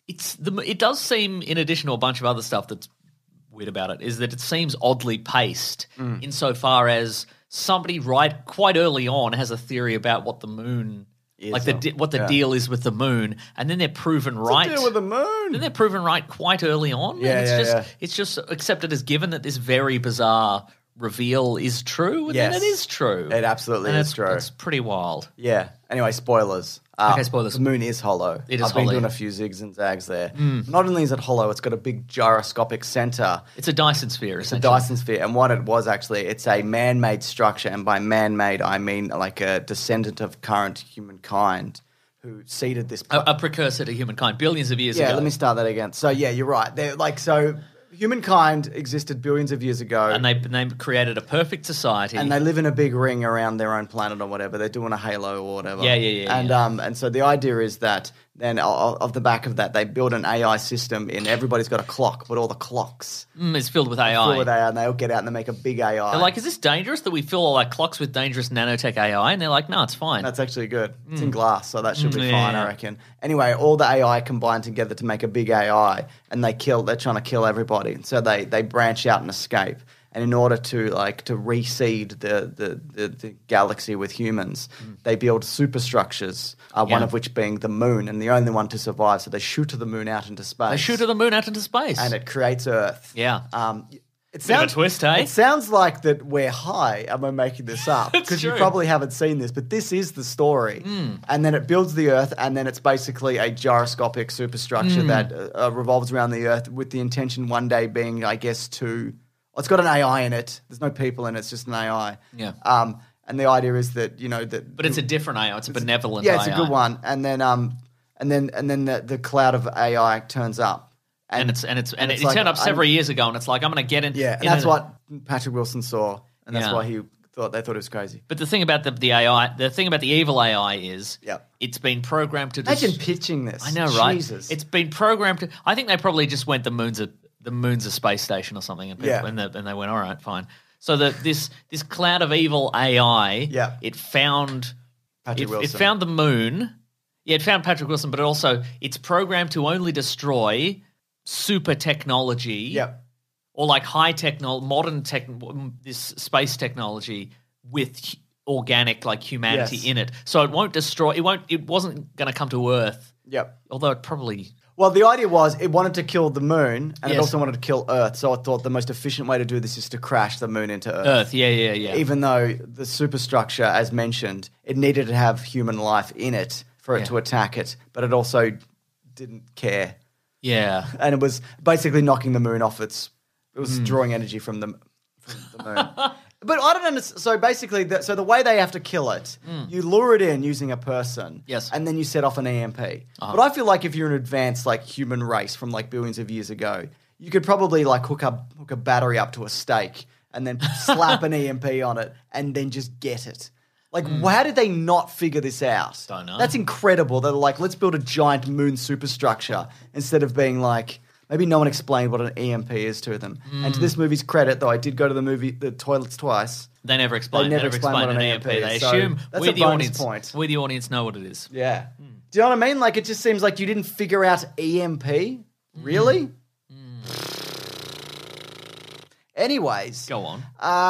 it does seem, in addition to a bunch of other stuff that's weird about it, is that it seems oddly paced insofar as somebody quite early on has a theory about what the moon. What the deal is with the moon, and then they're proven right. What's the deal with the moon? Then they're proven right quite early on. Yeah, It's just accepted as given that this very bizarre reveal is true, and then it is true. It absolutely is true. It's pretty wild. Yeah. Anyway, spoilers. Okay, spoilers. The moon is hollow. It is I've been hollow. doing a few zigs and zags there. Not only is it hollow, it's got a big gyroscopic center. It's a Dyson sphere, It's a essentially. Dyson sphere. And what it was actually, it's a man-made structure. And by man-made, I mean like a descendant of current humankind who seeded this. A precursor to humankind, billions of years ago. Yeah, let me start that again. So yeah, you're right. They're humankind existed billions of years ago. And they created a perfect society. And they live in a big ring around their own planet or whatever. They're doing a halo or whatever. Yeah. And so the idea is that then off the back of that, they build an AI system in everybody's got a clock, but all the clocks It's filled with AI. filled with AI, and they all get out and they make a big AI. They're like, is this dangerous that we fill all our clocks with dangerous nanotech AI? And they're like, no, it's fine. That's actually good. It's in glass, so that should be Yeah. fine, I reckon. Anyway, all the AI combine together to make a big AI, and they're trying to kill everybody. So they branch out and escape. And in order to reseed the galaxy with humans, they build superstructures, one of which being the moon, and the only one to survive. So they shoot to the moon out into space. They shoot to the moon out into space. And it creates Earth. Yeah. It Bit of a twist, eh? It sounds like that we're high, and we're making this up. It's Because you true. probably haven't seen this, but this is the story. And then it builds the Earth, and then it's basically a gyroscopic superstructure that revolves around the Earth with the intention one day being, I guess, it's got an AI in it. There's no people in it. It's just an AI. Yeah. And the idea is that, But it's a different AI. It's a benevolent yeah, AI. it's a good one. And then the cloud of AI turns up. And it like, turned up several years ago, and it's like, I'm going to get in. Yeah, and that's what Patrick Wilson saw, and that's why they thought it was crazy. But the thing about the AI, the thing about the evil AI is it's been programmed to... Imagine pitching this. I know, right? Jesus. It's been programmed to... I think they probably just went, the moon's a space station or something, and they went, all right, fine. So this cloud of evil AI, it found... Patrick It Wilson. found the moon. Yeah, it found Patrick Wilson, but also it's programmed to only destroy super technology, or like high modern this space technology with organic like humanity in it. So it won't destroy. It wasn't going to come to Earth. Yep. Although it probably. Well, the idea was it wanted to kill the moon, and it Yes. also wanted to kill Earth. So I thought the most efficient way to do this is to crash the moon into Earth. Earth, yeah. Even though the superstructure, as mentioned, it needed to have human life in it for it to attack it, but it also didn't care. Yeah. And it was basically knocking the moon off it was drawing energy from the moon. But I don't understand. So basically, so the way they have to kill it, you lure it in using a person. Yes. And then you set off an EMP. But I feel like if you're an advanced like human race from like billions of years ago, you could probably like hook a battery up to a stake and then slap an EMP on it and then just get it. Like, how did they not figure this out? Don't know. That's incredible. They're like, let's build a giant moon superstructure instead of being like, maybe no one explained what an EMP is to them. And to this movie's credit, though, I did go to the toilets twice. They never explain. They never explain what an EMP is. They So assume that's we a the bonus audience. point. We the audience know what it is. Yeah. Do you know what I mean? Like, it just seems like you didn't figure out EMP. Really? Anyways. Go on.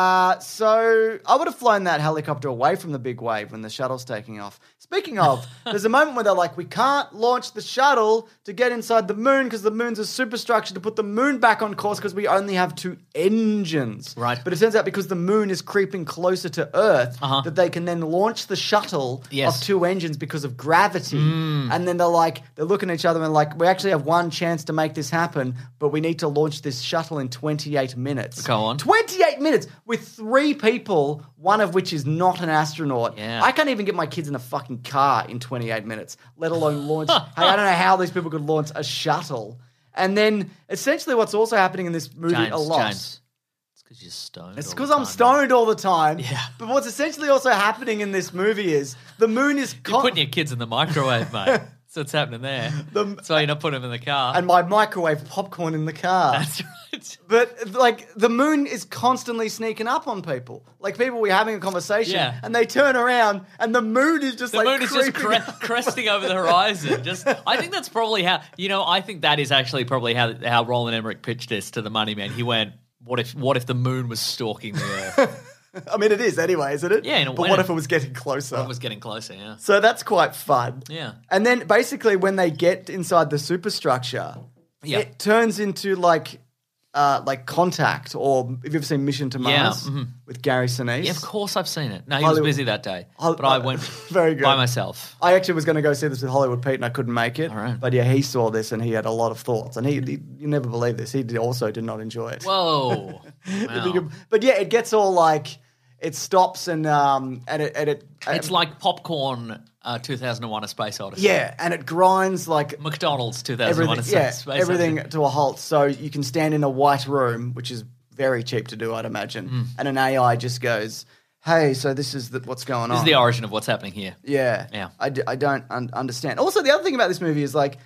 So I would have flown that helicopter away from the big wave when the shuttle's taking off. Speaking of, there's a moment where they're like, we can't launch the shuttle to get inside the moon because the moon's a superstructure to put the moon back on course because we only have 2 engines. Right. But it turns out because the moon is creeping closer to Earth, that they can then launch the shuttle of 2 engines because of gravity. And then they're looking at each other and like, we actually have one chance to make this happen, but we need to launch this shuttle in 28 minutes. Go on. 28 minutes with 3 people, one of which is not an astronaut. Yeah. I can't even get my kids in a fucking car in 28 minutes, let alone launch. Hey, I don't know how these people could launch a shuttle. And then essentially what's also happening in this movie a lot. James. It's because you're stoned. It's all because the I'm time, stoned all the time. Yeah. But what's essentially also happening in this movie is the moon is... You're putting your kids in the microwave, mate. That's what's happening there. That's why you're not putting them in the car. And my microwave popcorn in the car. That's right. But, like, the moon is constantly sneaking up on people. Like, people we're having a conversation, and they turn around, and the moon is just, The like, moon is just creeping cresting over the horizon. I think that's probably how, I think that is actually probably how Roland Emmerich pitched this to the Money Man. He went, what if the moon was stalking the Earth? I mean, it is anyway, isn't it? Yeah, in a but way. what if it was getting closer? It was getting closer, yeah. So that's quite fun. Yeah. And then basically when they get inside the superstructure, it turns into like Contact, or if you've ever seen Mission to Mars with Gary Sinise. Yeah, of course I've seen it. No, he was busy that day, but I went very good by myself. I actually was going to go see this with Hollywood Pete and I couldn't make it. All right. But yeah, he saw this and he had a lot of thoughts. And he you never believe this, he also did not enjoy it. Whoa. Wow. But yeah, it gets all like, it stops and it it's like popcorn 2001 A Space Odyssey. Yeah, and it grinds like McDonald's 2001 A Space Odyssey. Everything to a halt. So you can stand in a white room, which is very cheap to do, I'd imagine, and an AI just goes, hey, so this is what's going on. This is the origin of what's happening here. Yeah. I don't understand. Also, the other thing about this movie is like,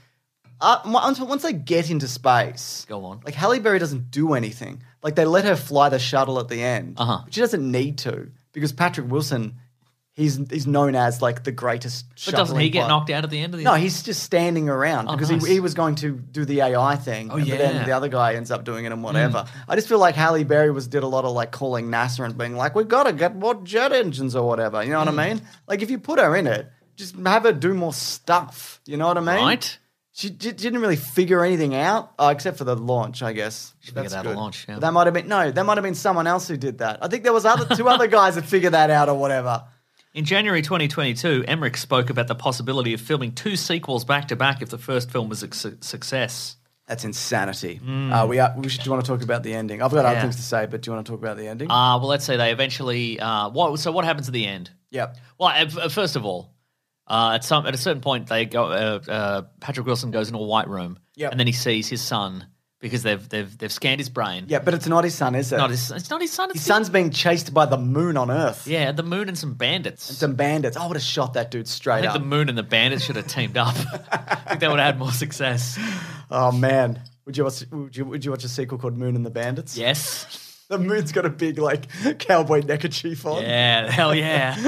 once they get into space, go on. Like Halle Berry doesn't do anything. Like they let her fly the shuttle at the end, but she doesn't need to because Patrick Wilson, he's known as like the greatest. But doesn't he get knocked out at the end of the? No, he's just standing around because nice. he was going to do the AI thing. Oh, But then the other guy ends up doing it and whatever. I just feel like Halle Berry did a lot of like calling NASA and being like, we've got to get more jet engines or whatever. You know what I mean? Like if you put her in it, just have her do more stuff. You know what I mean? Right. She didn't really figure anything out, except for the launch, I guess. She figured out a launch, yeah. But that might have been someone else who did that. I think there was two other guys that figured that out or whatever. In January 2022, Emmerich spoke about the possibility of filming 2 sequels back-to-back if the first film was a success. That's insanity. Do you want to talk about the ending? I've got other things to say, but do you want to talk about the ending? Well, let's say they eventually... what happens at the end? Yep. Well, first of all, at a certain point, they go. Patrick Wilson goes into a white room, and then he sees his son because they've scanned his brain. Yeah, but it's not his son, is it? It's not his son. His son's being chased by the moon on Earth. Yeah, the moon and some bandits. I would have shot that dude straight I up. think the moon and the bandits should have teamed up. I think they would have had more success. Oh man, would you watch a sequel called Moon and the Bandits? Yes. The moon's got a big like cowboy neckerchief on. Yeah, hell yeah.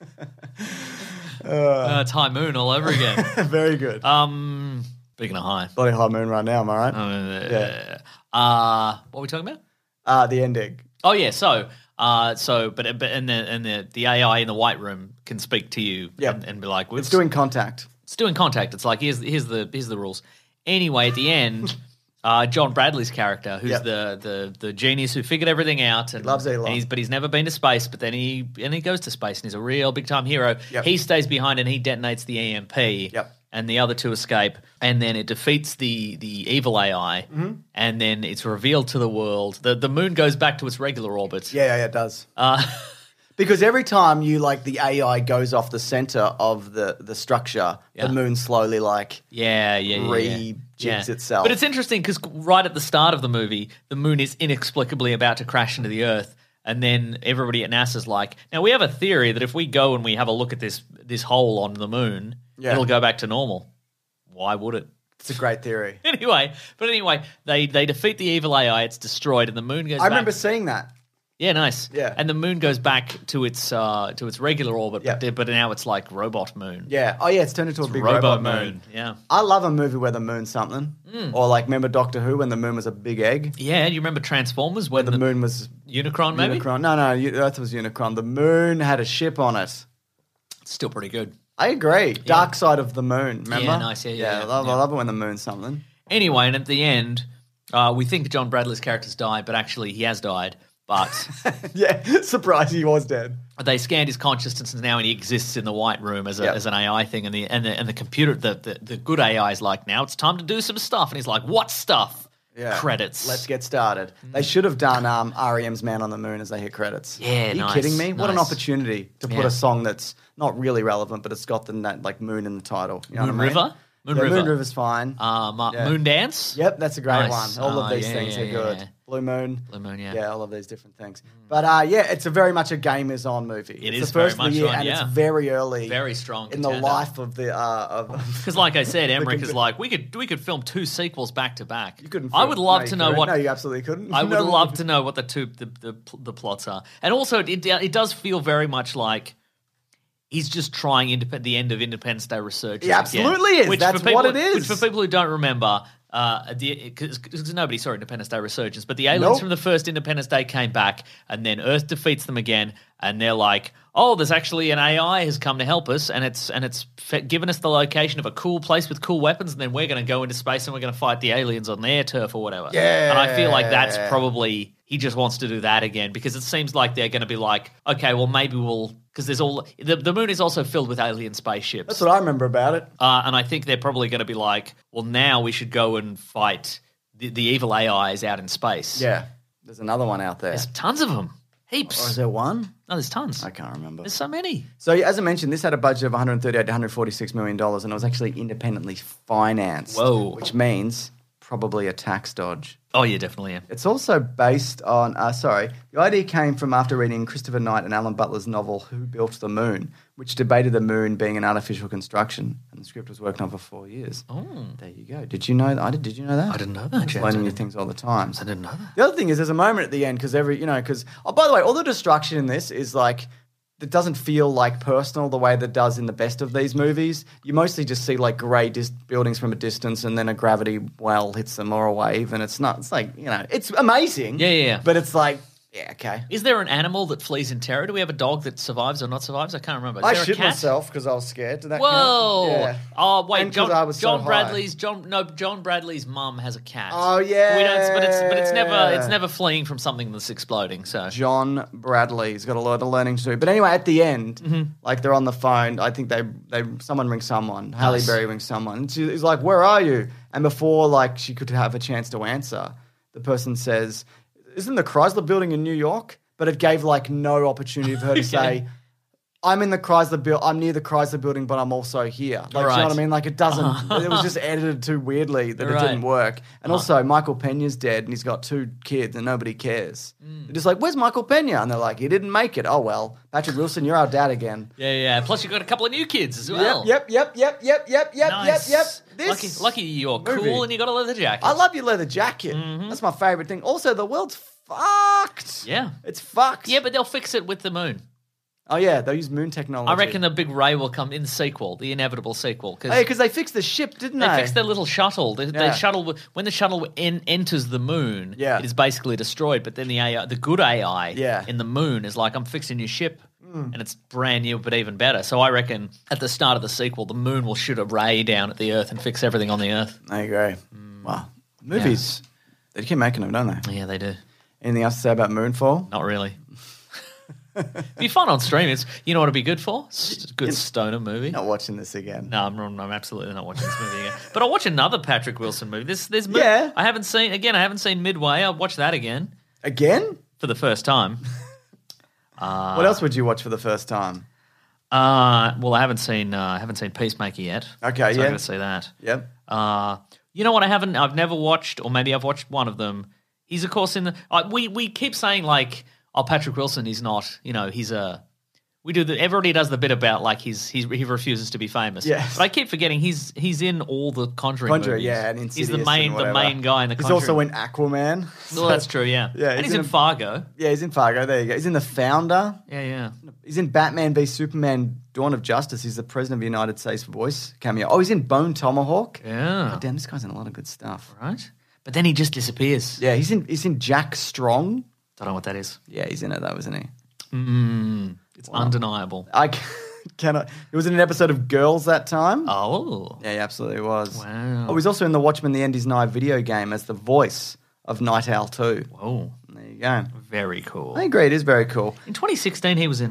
It's High Moon all over again. Very good. Speaking of high. Bloody High Moon right now, am I right? Yeah. What are we talking about? The ending. Oh yeah, the AI in the white room can speak to you and be like, it's doing contact. It's doing contact. It's like here's the rules. Anyway, at the end, John Bradley's character, who's the genius who figured everything out and loves Elon. But he's never been to space. But then he goes to space and he's a real big time hero. Yep. He stays behind and he detonates the EMP. Yep. and the other two escape, and then it defeats the evil AI, and then it's revealed to the world. The moon goes back to its regular orbit. Yeah, it does. Because every time the AI goes off the center of the structure, the moon slowly rejigs itself. But it's interesting because right at the start of the movie, the moon is inexplicably about to crash into the Earth. And then everybody at NASA's like, now we have a theory that if we go and we have a look at this hole on the moon, it'll go back to normal. Why would it? It's a great theory. Anyway, they defeat the evil AI, it's destroyed, and the moon goes back. I remember seeing that. Yeah, nice. Yeah. And the moon goes back to its regular orbit, but now it's like robot moon. Yeah. Oh, yeah, it's turned into a big robot moon. Yeah. I love a movie where the moon's something. Or remember Doctor Who when the moon was a big egg? Yeah, and you remember Transformers when the moon was... Unicron, maybe? Unicron. No, Earth was Unicron. The moon had a ship on it. It's still pretty good. I agree. Dark Side of the Moon, remember? Yeah, nice. Yeah. I love it when the moon's something. Anyway, and at the end, we think John Bradley's character's died, but actually he has died. But yeah, surprise, he was dead. They scanned his consciousness now, and he exists in the White Room as an AI thing. And the computer, the good AI is like, now it's time to do some stuff. And he's like, what stuff? Yeah. Credits. Let's get started. They should have done REM's Man on the Moon as they hit credits. Yeah, Are you kidding me? What an opportunity to put a song that's not really relevant, but it's got the moon in the title. You know Moon what I mean? River? Moon River's fine. Moon Dance? Yep, that's a great Nice. one. All of these things are good. Yeah. Blue Moon. Yeah. Yeah, all of these different things. But it's a very much a Game Is On movie. It's is the first very of the much year, on, and yeah. it's very early. Very strong in the contender. life of the Because, like I said, Emmerich is like, we could film 2 sequels back to back. You couldn't. I would love to know what. No, you absolutely couldn't. I would love to know what the plots are, and also it does feel very much like he's just trying the end of Independence Day Resurgence. He absolutely is. That's what it is. Which for people who don't remember, because nobody saw Independence Day Resurgence, but the aliens from the first Independence Day came back, and then Earth defeats them again, and they're like, oh, there's actually an AI has come to help us, and it's given us the location of a cool place with cool weapons, and then we're going to go into space and we're going to fight the aliens on their turf or whatever. Yeah. And I feel like that's probably, he just wants to do that again, because it seems like they're going to be like, okay, well, maybe we'll, because there's all, the moon is also filled with alien spaceships. That's what I remember about it. And I think they're probably going to be like, well, now we should go and fight the evil AIs out in space. Yeah. There's another one out there. There's tons of them. Heaps. Or is there one? No, there's tons. I can't remember. There's so many. So, as I mentioned, this had a budget of $138 to $146 million, and it was actually independently financed. Whoa. Which means probably a tax dodge. Oh, yeah, definitely. Yeah. It's also based on, the idea came from after reading Christopher Knight and Alan Butler's novel, Who Built the Moon, which debated the moon being an artificial construction, and the script was worked on for 4 years. Oh. There you go. Did you know that? Did you know that? I didn't know that, I'm James. learning new things all the time. I didn't know that. The other thing is there's a moment at the end, because by the way, all the destruction in this is like, it doesn't feel like personal the way that it does in the best of these movies. You mostly just see like grey buildings from a distance, and then a gravity well hits them or a wave, and it's like, it's amazing. Yeah. But it's like, yeah, okay. Is there an animal that flees in terror? Do we have a dog that survives or not survives? I can't remember. Is I there a shit cat? myself because I was scared. Did that Whoa! count? Yeah. Oh wait, And 'cause I was so John high. Bradley's mum has a cat. Oh, yeah. We don't, but it's never fleeing from something that's exploding. So John Bradley's got a lot of learning to do. But anyway, at the end, like they're on the phone. I think someone rings someone. Halle Berry rings someone. And she's like, "Where are you?" And before like she could have a chance to answer, the person says, "Isn't the Chrysler Building in New York?" But it gave like no opportunity for her to say, I'm in the Chrysler Building. I'm near the Chrysler Building, but I'm also here. Like, you know what I mean? Like, it doesn't. It was just edited too weirdly that it didn't work. And also, Michael Pena's dead, and he's got 2 kids, and nobody cares. They're just like, "Where's Michael Pena?" And they're like, "He didn't make it." Oh well, Patrick Wilson, you're our dad again. Yeah. Plus, you've got a couple of new kids as well. Yep. Nice. This Lucky you're movie. cool and you got a leather jacket. I love your leather jacket. That's my favorite thing. Also, the world's fucked. Yeah. It's fucked. Yeah, but they'll fix it with the moon. Oh yeah, they'll use moon technology. I reckon the big ray will come in the sequel, the inevitable sequel. Because they fixed the ship, didn't they? They fixed their little shuttle. The shuttle, when the shuttle enters the moon, it is basically destroyed. But then the good AI in the moon is like, I'm fixing your ship, and it's brand new, but even better. So I reckon at the start of the sequel, the moon will shoot a ray down at the Earth and fix everything on the Earth. I agree. Wow, movies they keep making them, don't they? Yeah, they do. Anything else to say about Moonfall? Not really. Be fun on stream. It's you know what it'd be good for? A good stoner movie. Not watching this again. No, I'm absolutely not watching this movie again. But I'll watch another Patrick Wilson movie. There's Yeah. I haven't seen Midway. I'll watch that again Again? for the first time. What else would you watch for the first time? Well, I haven't seen Peacemaker yet. Okay, so yeah. I'm gonna see that. Yep. You know what? I've never watched, or maybe I've watched one of them. He's of course in the. We keep saying like, oh, Patrick Wilson. He's not. You know, he's a. We do the. Everybody does the bit about like he refuses to be famous. Yes. But I keep forgetting he's in all the Conjuring movies. Yeah, and he's Insidious the main and whatever. guy in the. He's Conjuring. also in Aquaman. Well, that's true. Yeah. Yeah, and he's he's in Fargo. Yeah, he's in Fargo. There you go. He's in The Founder. Yeah. He's in Batman v Superman: Dawn of Justice. He's the President of the United States voice cameo. Oh, he's in Bone Tomahawk. Yeah. God damn, this guy's in a lot of good stuff. Right. But then he just disappears. Yeah, he's in Jack Strong. Don't know what that is. Yeah, he's in it though, isn't he? It's undeniable. I cannot. He was in an episode of Girls that time. Oh. Yeah, he absolutely was. Wow. Oh, he's also in the Watchmen: The End Is Nigh video game as the voice of Night Owl 2. Whoa. There you go. Very cool. I agree. It is very cool. In 2016, he was in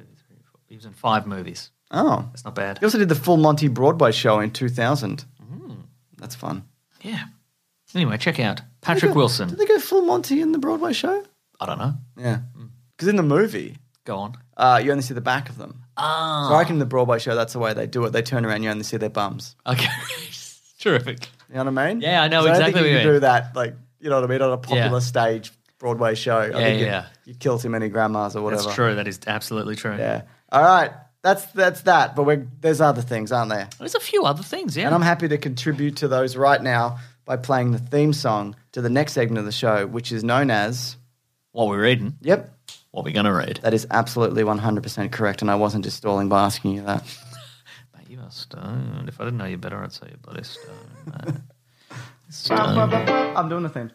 he was in 5 movies. Oh. That's not bad. He also did the Full Monty Broadway show in 2000. That's fun. Yeah. Anyway, check out Patrick Wilson. Did they go Full Monty in the Broadway show? I don't know. Yeah. Because in the movie, Go on. you only see the back of them. Ah. So I reckon in the Broadway show, that's the way they do it. They turn around, you only see their bums. Okay. Terrific. You know what I mean? Yeah, I know So exactly I don't what think you you can mean. do that, like, you know what I mean, on a popular Yeah. stage Broadway show. I think yeah. You kill too many grandmas or whatever. That's true. That is absolutely true. Yeah. All right. That's that. But there's other things, aren't there? There's a few other things, yeah. And I'm happy to contribute to those right now by playing the theme song to the next segment of the show, which is known as... What we're reading. Yep. What we're going to read. That is absolutely 100% correct, and I wasn't just stalling by asking you that. Mate, you are stoned. If I didn't know you better, I'd say you're bloody stoned, mate. Stoned. I'm doing the thing.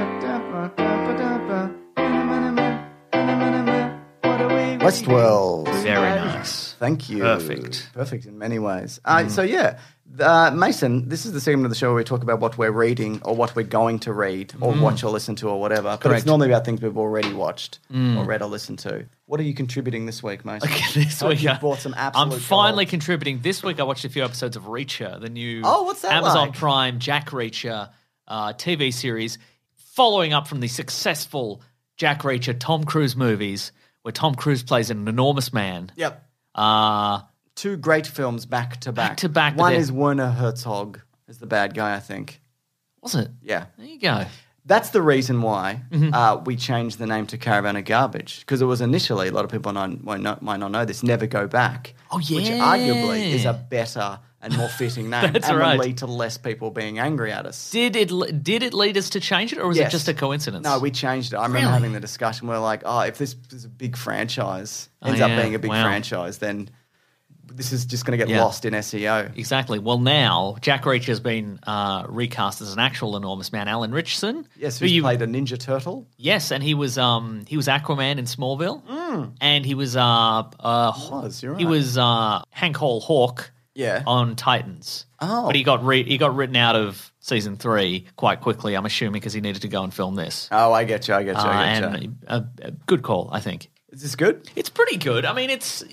Westworld. Very nice. Thank you. Perfect. Perfect in many ways. So, yeah, Mason, this is the segment of the show where we talk about what we're reading or what we're going to read or watch or listen to or whatever. But Correct. it's normally about things we've already watched or read or listened to. What are you contributing this week, Mason? Okay, this week You've brought some absolute I'm finally gold. contributing. This week I watched a few episodes of Reacher, the new Oh, what's that Amazon like? Prime Jack Reacher TV series, following up from the successful Jack Reacher Tom Cruise movies, where Tom Cruise plays an enormous man. Yep. Uh, Two great films back to back. Back to back, but One they're- is Werner Herzog as the bad guy, I think. was it? Yeah. There you go. That's the reason why we changed the name to Caravan of Garbage, because it was initially, a lot of people might not know this, Never Go Back. Oh, Which yeah. arguably is a better and more fitting name. That's and right. will lead to less people being angry at us. Did it lead us to change it, or was Yes. it just a coincidence? No, we changed it. I remember Really? having the discussion. We're like, oh, if this is a big franchise, Oh, ends up yeah. being a big Wow. franchise, then this is just going to get Yeah. lost in SEO. Exactly. Well, now Jack Reacher has been recast as an actual enormous man, Alan Richardson. Yes, who who's you- played a Ninja Turtle. Yes, and he was Aquaman in Smallville, and he was You're he right. was Hank Hall Hawk Yeah. on Titans. Oh. but he got written out of season 3 quite quickly. I'm assuming because he needed to go and film this. Oh, I get you. I get you. And a good call, I think. Is this good? It's pretty good. I mean, it's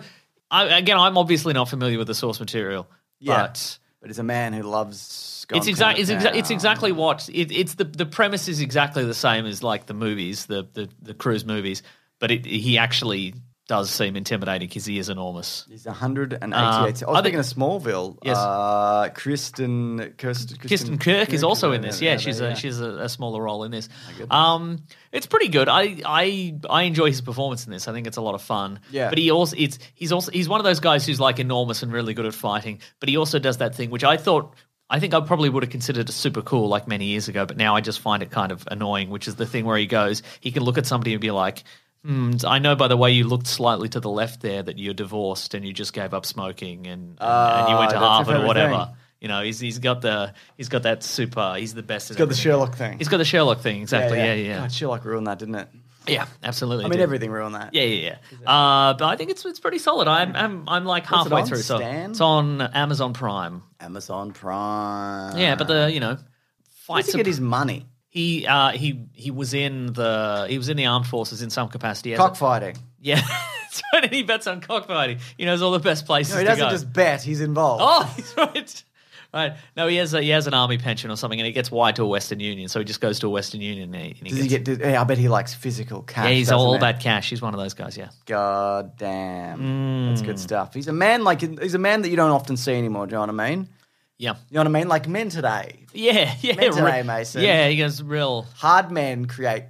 I'm obviously not familiar with the source material, but. But he's a man who loves going It's exactly what it's the premise is exactly the same as like the movies, the Cruise movies, but he actually does seem intimidating because he is enormous. He's 188. I I was think- thinking of Smallville. Yes. Kirsten Kirk is also in this. Yeah, there she's you go. a smaller role in this. goodness. It's pretty good. I enjoy his performance in this. I think it's a lot of fun. Yeah. But he's one of those guys who's like enormous and really good at fighting. But he also does that thing which I think I probably would have considered super cool like many years ago, but now I just find it kind of annoying, which is the thing where he can look at somebody and be like, I know by the way you looked slightly to the left there that you're divorced and you just gave up smoking and you went to that's a Harvard or favorite whatever. thing. You know, he's got that super. He's the best. He's got the Sherlock thing. He's got the Sherlock thing. Exactly. Yeah. God, Sherlock ruined that, didn't it? Yeah, absolutely. I mean, everything ruined that. Yeah. But I think it's pretty solid. I'm like What's it halfway on, through. So Stan? it's on Amazon Prime. Amazon Prime. Yeah, but Where's he fights. get his money? He was in the armed forces in some capacity. Cockfighting. Yeah. That's right. And he bets on cockfighting. He knows all the best places No, he to doesn't go. just bet, he's involved. Oh, he's right. Right. No, he has an army pension or something, and he gets wired to a Western Union, so he just goes to a Western Union. And Does he get? I bet he likes physical cash. Yeah, he's doesn't all he? about cash. He's one of those guys. Yeah. God damn, that's good stuff. He's a man he's a man that you don't often see anymore. Do you know what I mean? Yeah. You know what I mean? Like men today. Yeah. Men today, Mason. Yeah, he goes real. Hard men create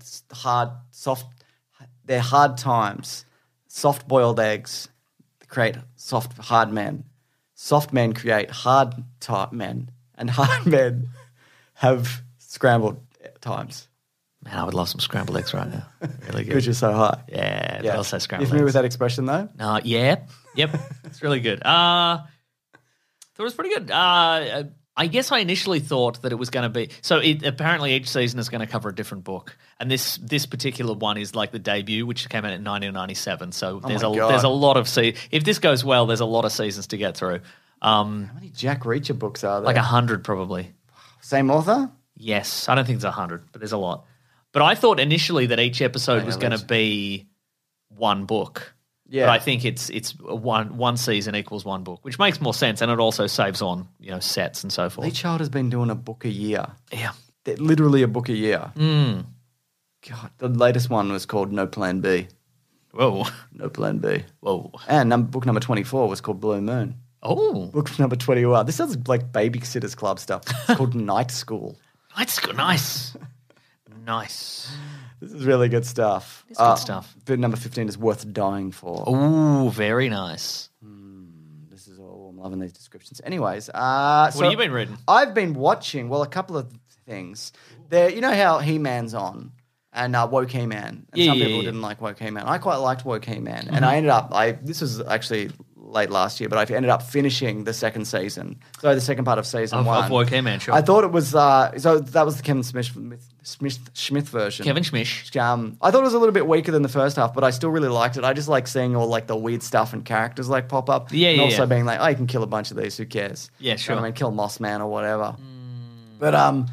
they're hard times. Soft boiled eggs create soft hard men. Soft men create hard type men. And hard men have scrambled times. Man, I would love some scrambled eggs right now. Really good. Because you're so high. Yeah, but also You scrambled familiar eggs. with that expression though? No, yeah. Yep. It's really good. Thought it was pretty good. I guess I initially thought that it was going to be so. Apparently, each season is going to cover a different book, and this particular one is like the debut, which came out in 1997. So there's a lot of if this goes well, there's a lot of seasons to get through. How many Jack Reacher books are there? Like 100 probably. Same author? Yes, I don't think it's 100, but there's a lot. But I thought initially that each episode was going to be one book. Yeah. But I think it's one season equals one book, which makes more sense, and it also saves on sets and so forth. Lee Child has been doing a book a year. Yeah, literally a book a year. God, the latest one was called No Plan B. Whoa, No Plan B. Whoa, and book number 24 was called Blue Moon. Oh, book number 21. This sounds like Babysitters Club stuff. It's called Night School. Night School, nice, nice. This is really good stuff. It's good stuff. Bit number 15 is Worth Dying For. Oh, very nice. This is all, I'm loving these descriptions. Anyways, what have you been reading? I've been watching, a couple of things. There, you know how He-Man's on and Woke He-Man. And some people didn't like Woke He-Man. I quite liked Woke He-Man. And I ended up, this was actually late last year, but I ended up finishing the second season. So the second part of season one. Of Woke He-Man, sure. I thought it was, so that was the Kevin Smith version. Kevin Schmish. I thought it was a little bit weaker than the first half, but I still really liked it. I just like seeing all like the weird stuff and characters like pop up. And also being like, oh, you can kill a bunch of these, who cares? Yeah, sure. You know what I mean, kill Moss Man or whatever. But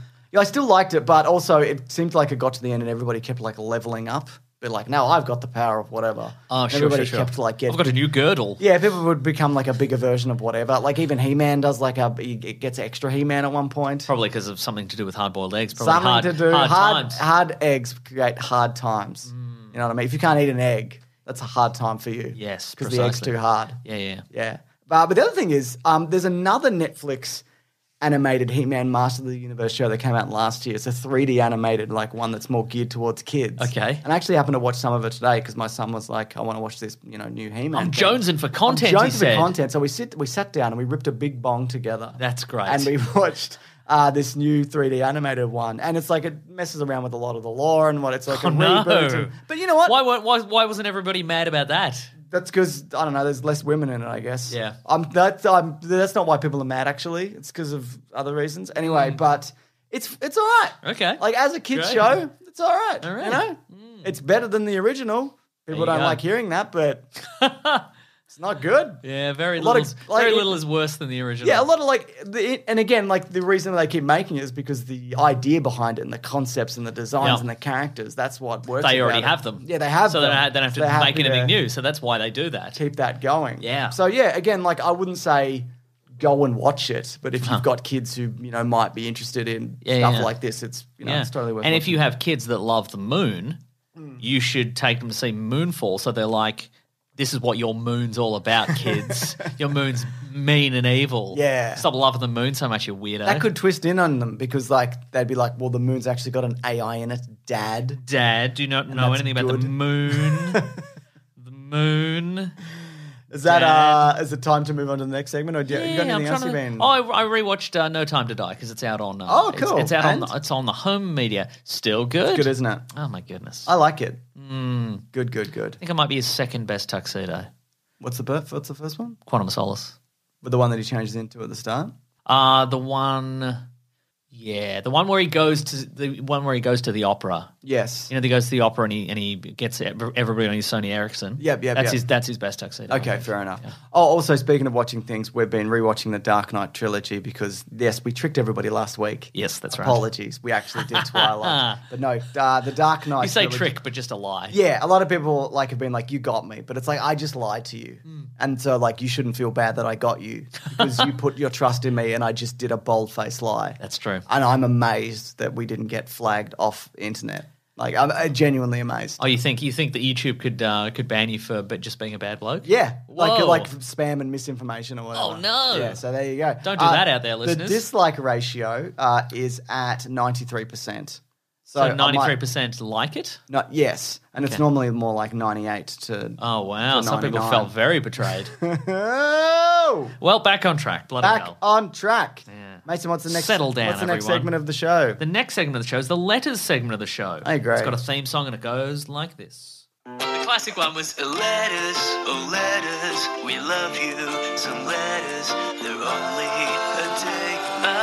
I still liked it, but also it seemed like it got to the end and everybody kept like leveling up. But like, no, I've got the power of whatever. Oh, and sure, everybody sure. kept like I've got a new girdle. Yeah, people would become like a bigger version of whatever. Like even He-Man does he gets extra He-Man at one point. Probably because of something to do with hard-boiled eggs. Probably Something to do. hard times. Hard eggs create hard times. You know what I mean? If you can't eat an egg, that's a hard time for you. Yes, because the egg's precisely. too hard. Yeah. But the other thing is, there's another Netflix animated He-Man Master of the Universe show that came out last year. It's a 3D animated one that's more geared towards kids. Okay. And I actually happened to watch some of it today because my son was like, I want to watch this, new He-Man. I'm thing. jonesing for content, I'm he jonesing said. for content. So we sat down and we ripped a big bong together. That's great. And we watched this new 3D animated one. And it's like it messes around with a lot of the lore and what it's like a reboot. But you know what? Why wasn't everybody mad about that? That's because, I don't know, there's less women in it, I guess. Yeah. That's not why people are mad, actually. It's because of other reasons. Anyway, but it's all right. Okay. Like, as a kid's Great. show, it's all right. All right. You know? It's better than the original. People you don't go. like hearing that, but it's not good. Yeah, very lot little. of, like, Very little is worse than the original. Yeah, a lot of and again, the reason they keep making it is because the idea behind it and the concepts and the designs Yeah. and the characters, that's what works. They about already it. have them. Yeah, they have so them. they don't have to They're make happy anything to new. So that's why they do that. Keep that going. Yeah. So yeah, again, I wouldn't say go and watch it, but if you've got kids who might be interested in stuff like this, it's it's totally worth. And if watching. you have kids that love the moon, you should take them to see Moonfall. So they're like, this is what your moon's all about, kids. Your moon's mean and evil. Yeah. Stop loving the moon so much, you weirdo. that could twist in on them because they'd be like, well, the moon's actually got an AI in it, Dad. Dad, do you not know that's anything about the good. moon? The moon. Is that Dad. is it time to move on to the next segment, or do you got anything else you've been? Oh, I rewatched No Time to Die because it's out on. Oh, cool. It's out And? it's on the home media. Still good. It's good, isn't it? Oh my goodness. I like it. Good. I think it might be his second best tuxedo. What's the first one? Quantum of Solace. With the one that he changes into at the start? The one. Yeah, the one where he goes to the opera. Yes. You know, he goes to the opera and he gets everybody on his Sony Ericsson. Yep. That's his best tuxedo. Okay, fair enough. Yeah. Oh, also speaking of watching things, we've been rewatching the Dark Knight trilogy because yes, we tricked everybody last week. Yes, that's right. Apologies, we actually did Twilight, but no, the Dark Knight. You say trilogy, trick, but just a lie. Yeah, a lot of people have been like, you got me, but it's like I just lied to you, and so you shouldn't feel bad that I got you because you put your trust in me, and I just did a bold-faced lie. That's true, and I'm amazed that we didn't get flagged off the internet. I'm genuinely amazed. Oh, you think that YouTube could ban you for just being a bad bloke? Yeah, Whoa. like spam and misinformation or whatever. Oh no! Yeah, so there you go. Don't do that out there, listeners. The dislike ratio is at 93%. So 93% like it? No, yes, and it's normally more like 98 to. Oh wow! To Some people felt very betrayed. Oh! Well, back on track. Bloody back hell. on track. Yeah. Mason, what's the next? Settle down, What's the next everyone. segment of the show? The next segment of the show is the letters segment of the show. I agree. It's got a theme song and it goes like this. The classic one was letters, oh letters, we love you. Some letters, they're only a day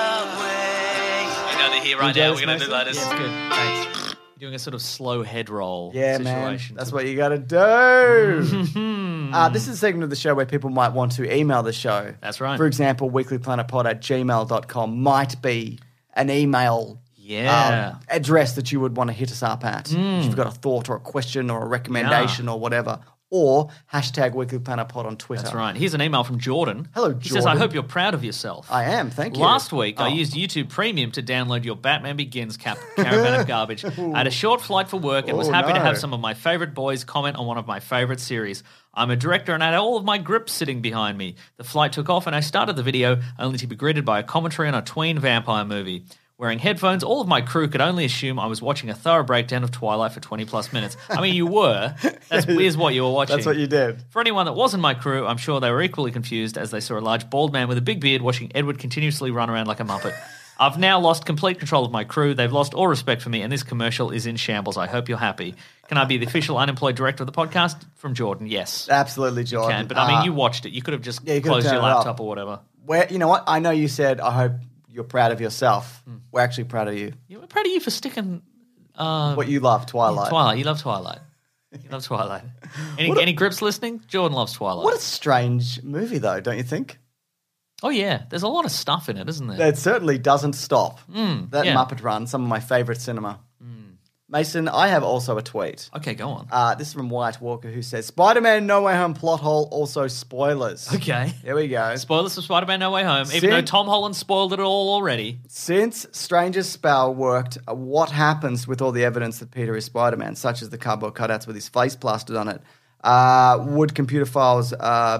away. You know they're here right You now. jealous, We're going to do Mason? letters. Yeah, it's good. Thanks. Doing a sort of slow head roll Yeah, situation. man. That's what you got to do. This is a segment of the show where people might want to email the show. That's right. For example, weeklyplanetpod@gmail.com might be an email address that you would want to hit us up at. If you've got a thought or a question or a recommendation or whatever. Or hashtag weeklyplanetpod on Twitter. That's right. Here's an email from Jordan. Hello, He says, I hope you're proud of yourself. I am, thank you. Last week, I used YouTube Premium to download your Batman Begins caravan of garbage. I had a short flight for work and was happy to have some of my favorite boys comment on one of my favorite series. I'm a director and I had all of my grips sitting behind me. The flight took off and I started the video only to be greeted by a commentary on a tween vampire movie. Wearing headphones, all of my crew could only assume I was watching a thorough breakdown of Twilight for 20-plus minutes. I mean, you were. Here's what you were watching. That's what you did. For anyone that wasn't my crew, I'm sure they were equally confused as they saw a large bald man with a big beard watching Edward continuously run around like a muppet. I've now lost complete control of my crew. They've lost all respect for me, and this commercial is in shambles. I hope you're happy. Can I be the official unemployed director of the podcast? From Jordan, yes. Absolutely, Jordan. You can, but I mean, you watched it. You could have just you could closed have your turned it laptop off. or whatever. You know what? I know you said, I hope you're proud of yourself. We're actually proud of you. Yeah, we're proud of you for sticking... what you love, Twilight. Twilight. You love Twilight. You love Twilight. Any grips listening? Jordan loves Twilight. What a strange movie, though, don't you think? Oh, yeah. There's a lot of stuff in it, isn't there? It certainly doesn't stop. That yeah. Muppet Run, some of my favourite cinema. Mason, I have also a tweet. Okay, go on. This is from White Walker, who says, Spider-Man No Way Home plot hole, also spoilers. Okay. Here we go. Spoilers for Spider-Man No Way Home, even though Tom Holland spoiled it all already. Since Stranger's spell worked, what happens with all the evidence that Peter is Spider-Man, such as the cardboard cutouts with his face plastered on it? Would computer files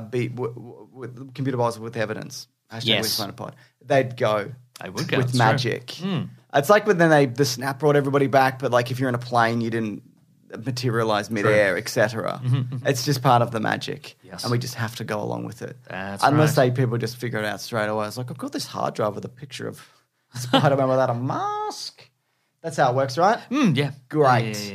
computer files with evidence? Yes. #WeeklyPlanetPod. They'd go. They would go. With That's magic. true. It's like when the snap brought everybody back, but like if you're in a plane, you didn't materialize midair, etc. It's just part of the magic, and we just have to go along with it. That's Unless right. people just figure it out straight away. It's like, I've got this hard drive with a picture of Spider-Man without a mask. That's how it works, right? Yeah. Great.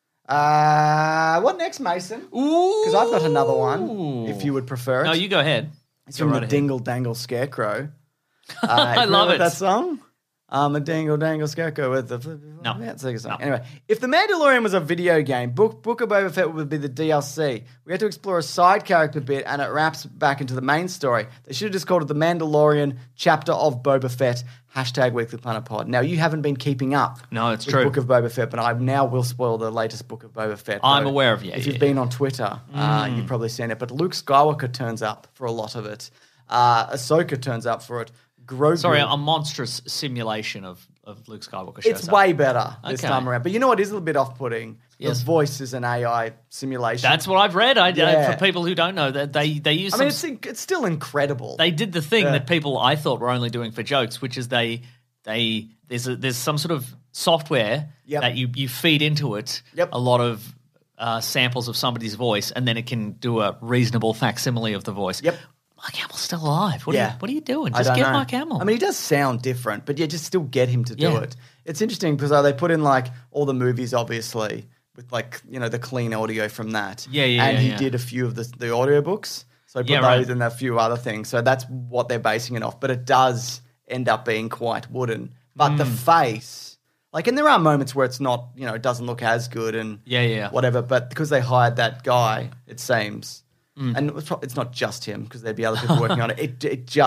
Yeah. What next, Mason? Because I've got another one, if you would prefer it. No, you go ahead. It's from the Dingle Dangle Scarecrow. I love it. That song? I'm a dingle dangle scarecrow with the... No. Yeah, it's like a song. Anyway, if The Mandalorian was a video game, Book of Boba Fett would be the DLC. We had to explore a side character bit and it wraps back into the main story. They should have just called it The Mandalorian Chapter of Boba Fett, #WeeklyPlanetPod. Now, you haven't been keeping up No, it's with true. Book of Boba Fett, but I now will spoil the latest Book of Boba Fett. I'm though. aware of If you've been on Twitter, you've probably seen it. But Luke Skywalker turns up for a lot of it. Ahsoka turns up for it. Grogu. Sorry, a monstrous simulation of Luke Skywalker shows It's up. way better this Okay. time around. But you know what is a little bit off-putting? Yes. The voice is an AI simulation. That's what I've read. Yeah. For people who don't know, that they use. I mean, it's still incredible. They did the thing that people I thought were only doing for jokes, which is there's some sort of software that you feed into it a lot of samples of somebody's voice, and then it can do a reasonable facsimile of the voice. Yep. Mark Hamill's still alive. What are you doing? I Just don't get know. Mark Hamill. I mean, he does sound different, but just still get him to do Yeah. it. It's interesting because they put in like all the movies, obviously, with like, the clean audio from that. And he did a few of the audiobooks. So he put those and a few other things. So that's what they're basing it off. But it does end up being quite wooden. But the face, like, and there are moments where it's not, it doesn't look as good and whatever. But because they hired that guy, it seems, and it's not just him because there'd be other people working on it.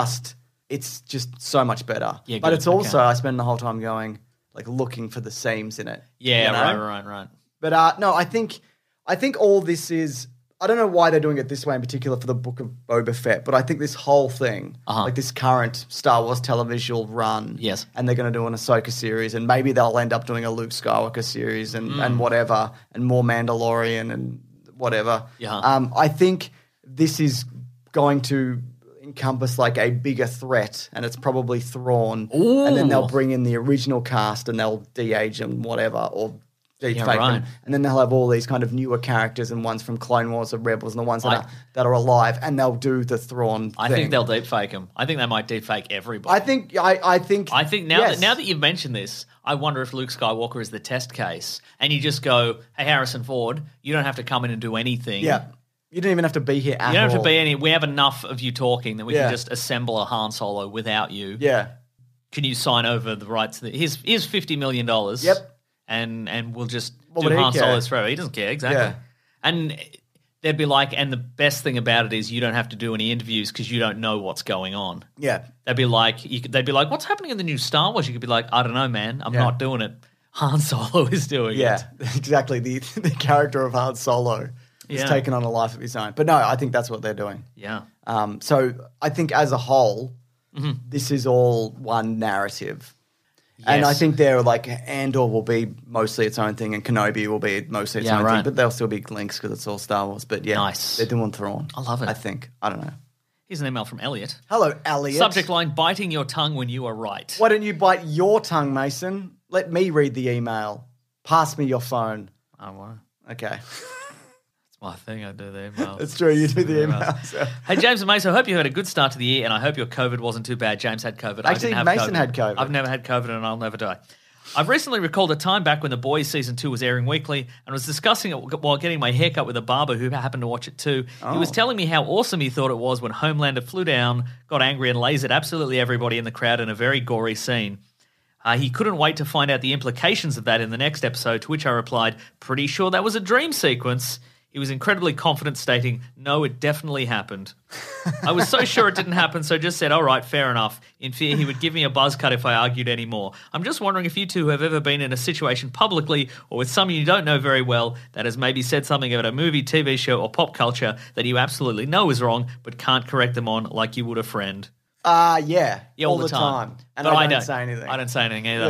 It's just so much better. Yeah, but it's also I spend the whole time going like looking for the seams in it. Yeah, right. But no, I think all this is. I don't know why they're doing it this way in particular for the Book of Boba Fett, but I think this whole thing, like this current Star Wars televisual run, and they're going to do an Ahsoka series, and maybe they'll end up doing a Luke Skywalker series and whatever, and more Mandalorian and whatever. Yeah. I think this is going to encompass like a bigger threat, and it's probably Thrawn, and then they'll bring in the original cast and they'll de-age them, whatever, or deep fake them, and then they'll have all these kind of newer characters and ones from Clone Wars and Rebels and the ones that are alive, and they'll do the Thrawn thing. I think they'll deep fake them. I think they might deep fake everybody. I think now that you've mentioned this, I wonder if Luke Skywalker is the test case, and you just go, "Hey, Harrison Ford, you don't have to come in and do anything." Yeah. You don't even have to be here at all. You don't have to be any. We have enough of you talking that we can just assemble a Han Solo without you. Yeah. Can you sign over the rights? Here's $50 million. Yep. And we'll just do Han Solo's forever. He doesn't care, exactly. Yeah. And they'd be like, and the best thing about it is you don't have to do any interviews because you don't know what's going on. Yeah. They'd be like, what's happening in the new Star Wars? You could be like, I don't know, man. I'm not doing it. Han Solo is doing it. Yeah, exactly. The character of Han Solo is taken on a life of his own. But no, I think that's what they're doing. Yeah. So I think as a whole, this is all one narrative. Yes. And I think they're like Andor will be mostly its own thing and Kenobi will be mostly its own thing, but there'll still be links because it's all Star Wars. But nice. They're doing Thrawn. I love it. I think. I don't know. Here's an email from Elliot. Hello, Elliot. Subject line, biting your tongue when you are right. Why don't you bite your tongue, Mason? Let me read the email. Pass me your phone. I won't. Okay. My thing, I do the emails. It's true, you do the emails. Hey, James and Mason, I hope you had a good start to the year, and I hope your COVID wasn't too bad. James had COVID. Actually, Mason had COVID. I've never had COVID, and I'll never die. I've recently recalled a time back when The Boys Season 2 was airing weekly and was discussing it while getting my haircut with a barber who happened to watch it too. He was telling me how awesome he thought it was when Homelander flew down, got angry, and lasered absolutely everybody in the crowd in a very gory scene. He couldn't wait to find out the implications of that in the next episode, to which I replied, pretty sure that was a dream sequence. He was incredibly confident, stating, no, it definitely happened. I was so sure it didn't happen, so just said, all right, fair enough, in fear he would give me a buzz cut if I argued anymore. I'm just wondering if you two have ever been in a situation publicly or with someone you don't know very well that has maybe said something about a movie, TV show, or pop culture that you absolutely know is wrong but can't correct them on like you would a friend. Yeah, all the time. And I don't say anything. I don't say anything either.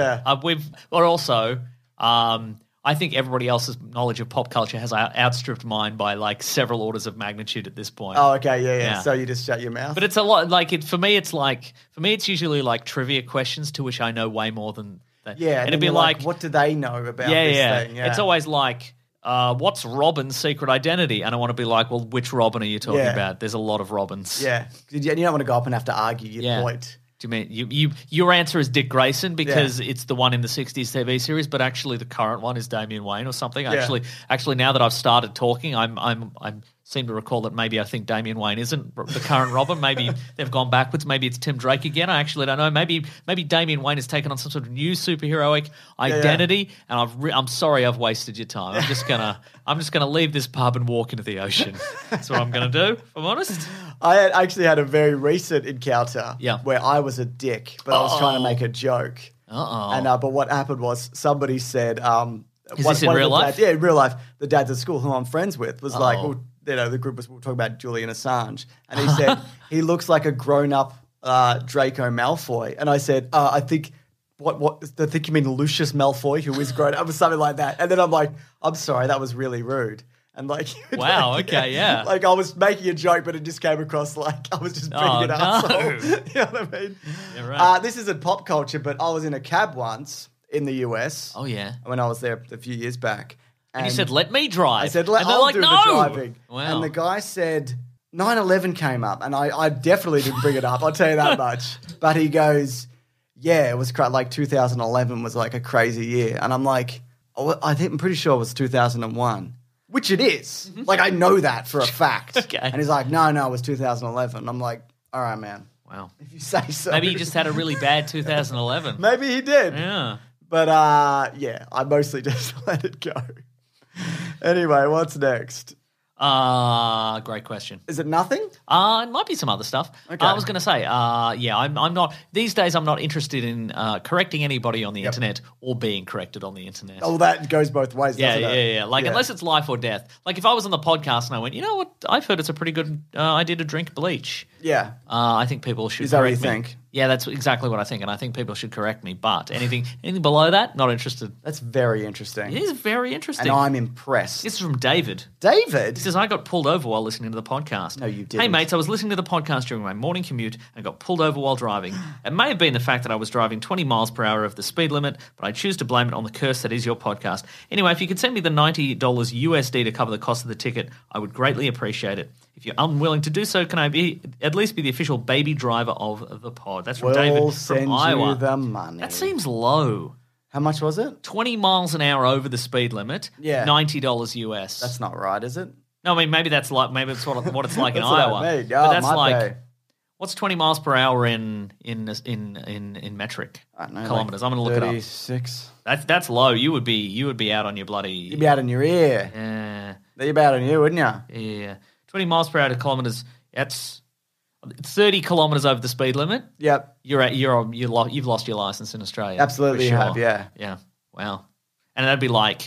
Yeah. I think everybody else's knowledge of pop culture has outstripped mine by like several orders of magnitude at this point. Oh, okay, yeah. So you just shut your mouth. But it's a lot for me. It's usually like trivia questions to which I know way more than that. Yeah, and it'd be like, what do they know about this thing? Yeah. It's always like, what's Robin's secret identity? And I want to be like, well, which Robin are you talking about? There's a lot of Robins. Yeah, you don't want to go up and have to argue your point. Do you mean your answer is Dick Grayson because it's the one in the 60s TV series, but actually the current one is Damian Wayne or something? Yeah. Actually, now that I've started talking, I seem to recall that maybe I think Damian Wayne isn't the current Robin. Maybe they've gone backwards. Maybe it's Tim Drake again. I actually don't know. Maybe Damian Wayne has taken on some sort of new superheroic identity. And I'm sorry I've wasted your time. I'm just gonna leave this pub and walk into the ocean. That's what I'm gonna do. If I'm honest. I actually had a very recent encounter where I was a dick, but I was trying to make a joke. And but what happened was somebody said, "Is this in real life?" Yeah, in real life. The dads at school who I'm friends with was like, well, the group was talking about Julian Assange, and he said he looks like a grown-up Draco Malfoy, and I said, I think. What? I think you mean Lucius Malfoy, who is grown up, or something like that. And then I'm like, I'm sorry, that was really rude. And like, wow, okay, yeah. Like I was making a joke, but it just came across like I was just being an asshole. You know what I mean? Yeah, right. This isn't pop culture, but I was in a cab once in the US. Oh yeah, when I was there a few years back, and you said, "Let me drive." I said, "I'll do the driving." Wow. And the guy said, 9/11 came up, and I definitely didn't bring it up. I'll tell you that much. But he goes, "Yeah, it was like 2011 was like a crazy year," and I'm like, I'm pretty sure it was 2001. Which it is. Like, I know that for a fact. Okay. And he's like, no, it was 2011. I'm like, all right, man. Wow. If you say so. Maybe he just had a really bad 2011. Maybe he did. Yeah. But, yeah, I mostly just let it go. Anyway, what's next? Great question. Is it nothing? It might be some other stuff. Okay. I was going to say, I'm not, these days I'm not interested in correcting anybody on the internet or being corrected on the internet. Oh, that goes both ways, doesn't it? Yeah. Like, unless it's life or death. Like, if I was on the podcast and I went, you know what, I've heard it's a pretty good idea to drink bleach. Yeah. I think people should Is that what correct you me. think? Yeah, that's exactly what I think, and I think people should correct me. But anything below that, not interested. That's very interesting. It is very interesting. And I'm impressed. This is from David. David? He says, I got pulled over while listening to the podcast. No, you didn't. Hey, mates, I was listening to the podcast during my morning commute and got pulled over while driving. It may have been the fact that I was driving 20 miles per hour over the speed limit, but I choose to blame it on the curse that is your podcast. Anyway, if you could send me the $90 USD to cover the cost of the ticket, I would greatly appreciate it. If you're unwilling to do so, can I at least be the official baby driver of the pod? That's from David send from Iowa. you the money. That seems low. How much was it? 20 miles an hour over the speed limit. Yeah. $90 US. That's not right, is it? No, I mean maybe it's what it's like in That's what I Iowa. mean. But that's might like be. what's 20 miles per hour in metric I don't know, kilometers? like I'm going to look it up. 36. That's low. You would be out on your bloody. You'd be out in your ear. Yeah. You'd be out on you, wouldn't you? Yeah. 20 miles per hour to kilometers. That's 30 kilometers over the speed limit. Yep. You've lost your license in Australia. Absolutely, for you sure. have. Yeah. Yeah. Wow. And that'd be like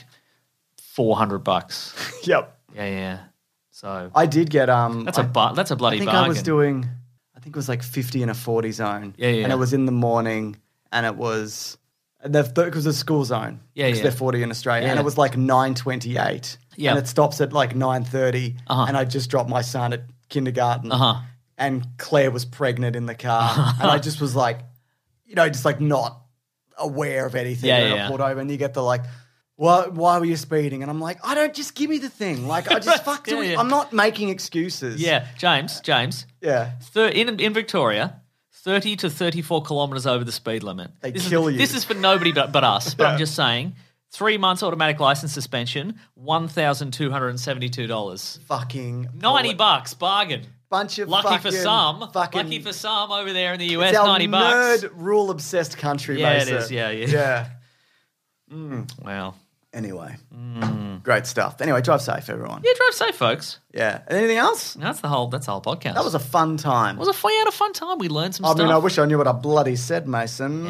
$400. Yep. Yeah. So I did get that's a bloody I think bargain. I was doing. I think it was like 50 in a 40 zone. Yeah. And it was in the morning, and it was because it's a school zone. Yeah, because they're 40 in Australia, and Yeah. it was like 9:28. Yeah. And it stops at like 9:30, Uh-huh. and I just dropped my son at kindergarten. Uh-huh. And Claire was pregnant in the car, and I just was like, just like not aware of anything. Yeah, and yeah. I pulled over, and you get the like, why were you speeding? And I'm like, I don't, just give me the thing. Like, I just fucked Yeah, it. yeah. I'm not making excuses. Yeah, James. Yeah. In Victoria, 30 to 34 kilometres over the speed limit. They This kill is, you. This is for nobody but us. But Yeah. I'm just saying, 3 months automatic license suspension, $1,272. Fucking $90, bargain. bunch of Lucky for some. fucking, Lucky for some over there in the US, it's our $90. nerd rule obsessed country. Yeah, Mason. it is. Yeah. Yeah. Wow. Anyway, great stuff. Anyway, drive safe, everyone. Yeah, drive safe, folks. Yeah. Anything else? That's the whole podcast. That was a fun time. We had a fun time. We learned some I stuff. mean, I wish I knew what I bloody said, Mason.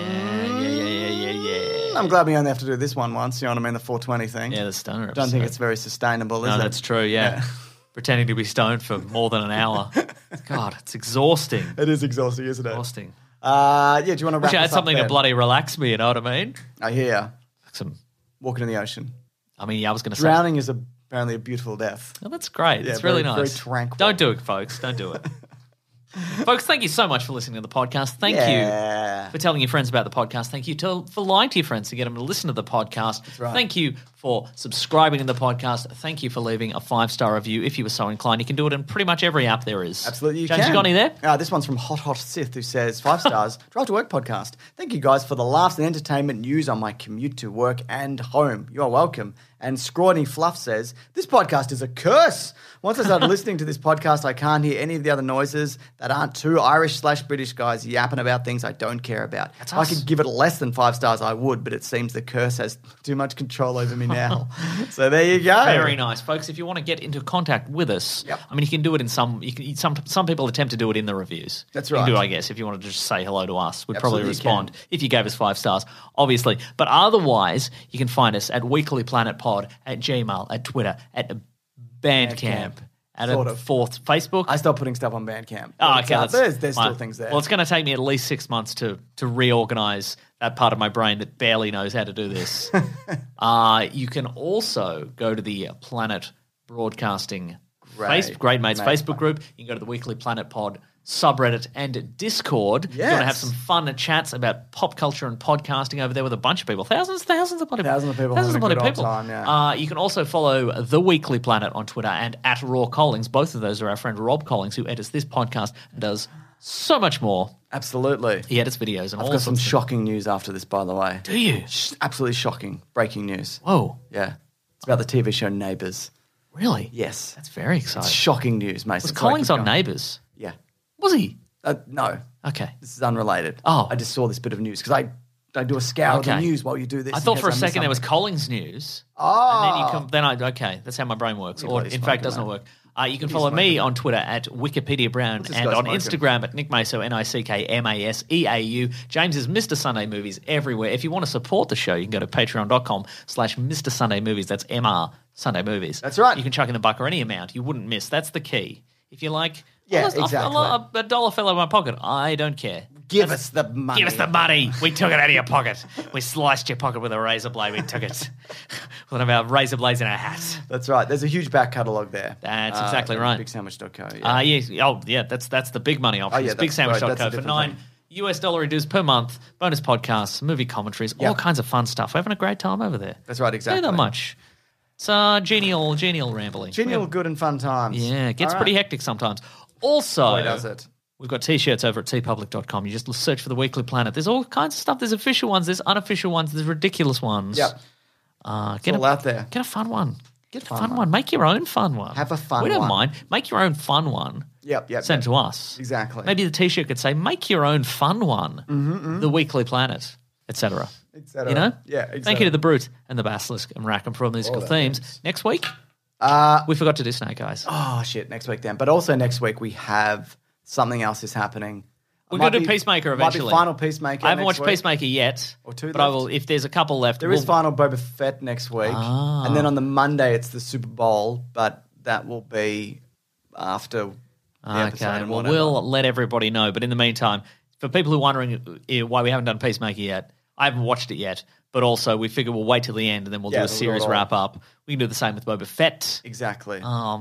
Yeah. I'm glad we only have to do this one once. You know what I mean? The 420 thing. Yeah, the stoner Don't think episode. it's very sustainable, is No, it? that's true, yeah. Pretending to be stoned for more than an hour. God, it's exhausting. It is exhausting, isn't it? Exhausting. Yeah, do you want to wrap Wish I this had up something to then? bloody relax me, you know what I mean? I hear. Some, Walking in the ocean. I mean, yeah, I was going to say. Drowning is apparently a beautiful death. Oh, that's great. Yeah, it's really very, nice. very tranquil. Don't do it, folks. Don't do it. Folks, thank you so much for listening to the podcast. Thank Yeah. you for telling your friends about the podcast. Thank you for lying to your friends to get them to listen to the podcast. right. Thank you for subscribing to the podcast. Thank you for leaving a 5-star review if you were so inclined. You can do it in pretty much every app there is. Absolutely, you James, can. you got any there? This one's from Hot Sith, who says, 5 stars, Drive to Work podcast. Thank you guys for the laughs and entertainment news on my commute to work and home. You are welcome. And Scrawny Fluff says, this podcast is a curse. Once I started listening to this podcast, I can't hear any of the other noises that aren't two Irish/British guys yapping about things I don't care about. If I us. could give it less than 5 stars, I would, but it seems the curse has too much control over me now. So there you go. Very nice, folks. If you want to get into contact with us, I mean, you can do it in some people attempt to do it in the reviews. That's You can right. do it, I guess, if you want to just say hello to us. We'd Absolutely probably you can. respond if you gave us 5 stars, obviously. But otherwise, you can find us at Weekly Planet Pod, at Gmail, at Twitter, at Bandcamp, at Sort a of. fourth Facebook. I stopped putting stuff on Bandcamp. Oh, But, okay. there's fine. still things there. Well, it's going to take me at least 6 months to reorganize that part of my brain that barely knows how to do this. You can also go to the Planet Broadcasting Great Mates Facebook group. You can go to the Weekly Planet Pod subreddit and Discord. If you want to have some fun chats about pop culture and podcasting over there with a bunch of people. Thousands of bloody Thousands of people Thousands of having a bloody good people. old time, yeah. You can also follow The Weekly Planet on Twitter and at Raw Collings. Both of those are our friend Rob Collings, who edits this podcast and does so much more. Absolutely. He edits videos and I've all got some sorts of- shocking news after this, by the way. Do you? Absolutely shocking. Breaking news. Whoa. Yeah. It's about the TV show Neighbours. Really? Yes. That's very It's exciting. shocking news, Mason. Was Sorry, Collings keep on going. Neighbours? Yeah. Was he? No. Okay. This is unrelated. Oh. I just saw this bit of news because I do a scour of the news while you do this. I thought for a second there was Collins news. Oh. And then you come, okay, that's how my brain works. Or in fact, doesn't work. You can follow me on Twitter at Wikipedia Brown and on Instagram at Nick Maso, NickMaseau. James is Mr. Sunday Movies everywhere. If you want to support the show, you can go to patreon.com/Mr. Sunday Movies. That's MR Sunday Movies. That's right. You can chuck in the buck or any amount. You wouldn't miss. That's the key. If you like, exactly. a dollar fell out of my pocket. I don't care. Give us the money. Give us the money. We took it out of your pocket. We sliced your pocket with a razor blade. We took it. One of our razor blades in our hat. That's right. There's a huge back catalogue there. That's exactly right. BigSandwich.co. Yeah. That's the big money option. It's BigSandwich.co for $9 US dues per month. Bonus podcasts, movie commentaries, all kinds of fun stuff. We're having a great time over there. That's right, exactly. Not that much. It's genial rambling. Genial, good and fun times. Yeah, it gets pretty hectic sometimes. Also, boy, does it. We've got T-shirts over at tpublic.com. You just search for The Weekly Planet. There's all kinds of stuff. There's official ones. There's unofficial ones. There's ridiculous ones. Yep. Get all out there. Get a fun one. Get a fun one. Make your own fun one. Have a fun one. We don't mind. Make your own fun one. Yep. Send it to us. Exactly. Maybe the T-shirt could say, make your own fun one. The Weekly Planet, etc. You know? Yeah, exactly. Thank you to The Brute and The Basilisk and Rackham for all musical themes. Next week, we forgot to do Snake Eyes. Oh, shit. Next week then. But also next week we have something else is happening. We're going to do Peacemaker eventually. Might be final Peacemaker. I haven't watched Peacemaker yet. Or two but I will. If there's a couple left, there is final Boba Fett next week, and then on the Monday it's the Super Bowl. But that will be after the episode. Okay, and well, whatever. we'll let everybody know. But in the meantime, for people who are wondering why we haven't done Peacemaker yet, I haven't watched it yet. But also, we figure we'll wait till the end and then we'll do a series wrap up. We can do the same with Boba Fett. Exactly.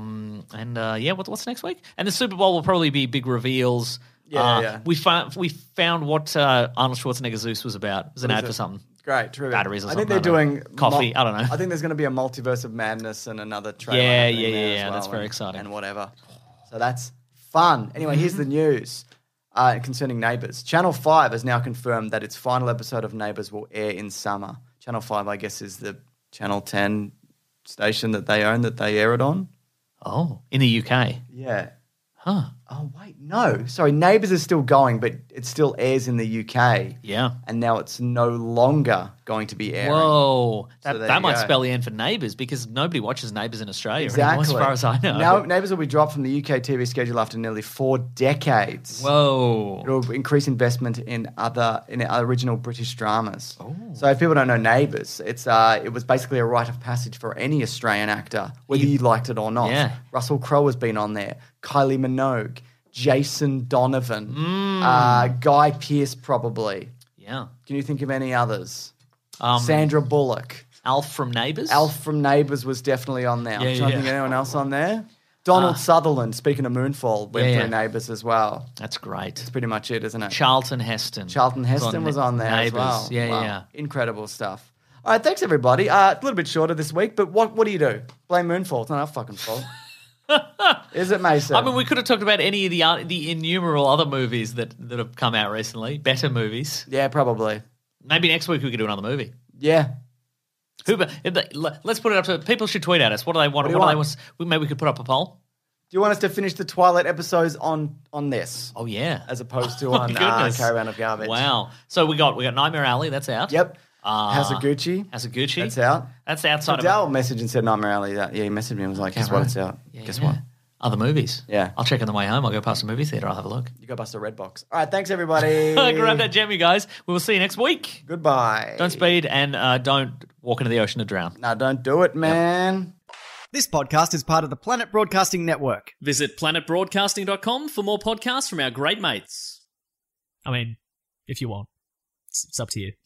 What's next week? And the Super Bowl will probably be big reveals. Yeah. We found what Arnold Schwarzenegger's Zeus was about. It was an ad for something. Great, terrific. Batteries or I something. think they're doing coffee. I don't know. I think there's going to be a multiverse of madness and another trailer. Yeah. That's very exciting. And whatever. So that's fun. Anyway, here's the news concerning Neighbours. Channel 5 has now confirmed that its final episode of Neighbours will air in summer. Channel 5, I guess, is the Channel 10 station that they own that they air it on. Oh, in the UK. Yeah. Huh. Oh, wait, no. Sorry, Neighbours is still going, but it still airs in the UK. Yeah. And now it's no longer going to be airing. Whoa. So there that you might go. spell the end for Neighbours because nobody watches Neighbours in Australia Exactly. anymore, as far as I know. Now, Neighbours will be dropped from the UK TV schedule after nearly 4 decades. Whoa. It'll increase investment in original British dramas. Oh. So if people don't know Neighbours, it was basically a rite of passage for any Australian actor, whether you liked it or not. Yeah. Russell Crowe has been on there, Kylie Minogue, Jason Donovan, Guy Pearce probably. Yeah. Can you think of any others? Sandra Bullock. Alf from Neighbours? Alf from Neighbours was definitely on there. I'm trying to think of anyone else on there. Donald Sutherland, speaking of Moonfall, went through Neighbours as well. That's great. That's pretty much it, isn't it? Charlton Heston. Charlton Heston was on there Neighbours. as well. Yeah, Wow. yeah. Incredible stuff. All right, thanks everybody. A little bit shorter this week, but what do you do? Blame Moonfall. It's not our fucking fault. Is it, Mason? I mean, we could have talked about any of the innumerable other movies that have come out recently, better movies. Yeah, probably. Maybe next week we could do another movie. Yeah. Let's put it up to people. Should tweet at us. What do they want? What do you want? Maybe we could put up a poll. Do you want us to finish the Twilight episodes on this? Oh yeah, as opposed to on Caravan of Garbage. Wow. So we got Nightmare Alley. That's out. Yep. House of Gucci. That's out. That's outside Dal messaged and said Nightmare Alley. Yeah, he messaged me and was like, guess what? It's out. Guess what? Other movies. Yeah. I'll check on the way home. I'll go past the movie theater. I'll have a look. You go past the red box. All right. Thanks, everybody. Grab that gem, you guys. We will see you next week. Goodbye. Don't speed and don't walk into the ocean to drown. No, don't do it, man. This podcast is part of the Planet Broadcasting Network. Visit planetbroadcasting.com for more podcasts from our great mates. I mean, if you want. It's up to you.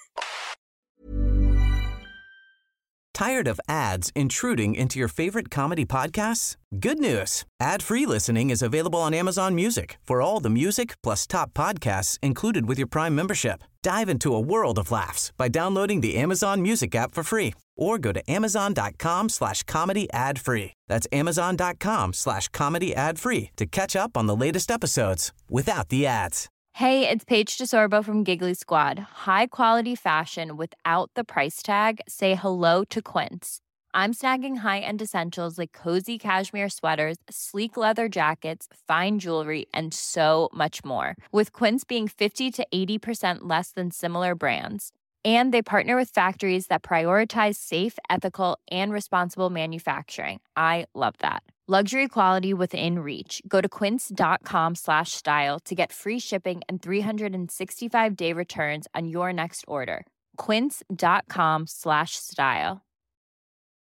Tired of ads intruding into your favorite comedy podcasts? Good news. Ad-free listening is available on Amazon Music for all the music plus top podcasts included with your Prime membership. Dive into a world of laughs by downloading the Amazon Music app for free or go to amazon.com/comedy ad-free. That's amazon.com/comedy ad-free to catch up on the latest episodes without the ads. Hey, it's Paige DeSorbo from Giggly Squad. High quality fashion without the price tag. Say hello to Quince. I'm snagging high-end essentials like cozy cashmere sweaters, sleek leather jackets, fine jewelry, and so much more. With Quince being 50 to 80% less than similar brands. And they partner with factories that prioritize safe, ethical, and responsible manufacturing. I love that. Luxury quality within reach. Go to quince.com/style to get free shipping and 365-day returns on your next order. Quince.com/style.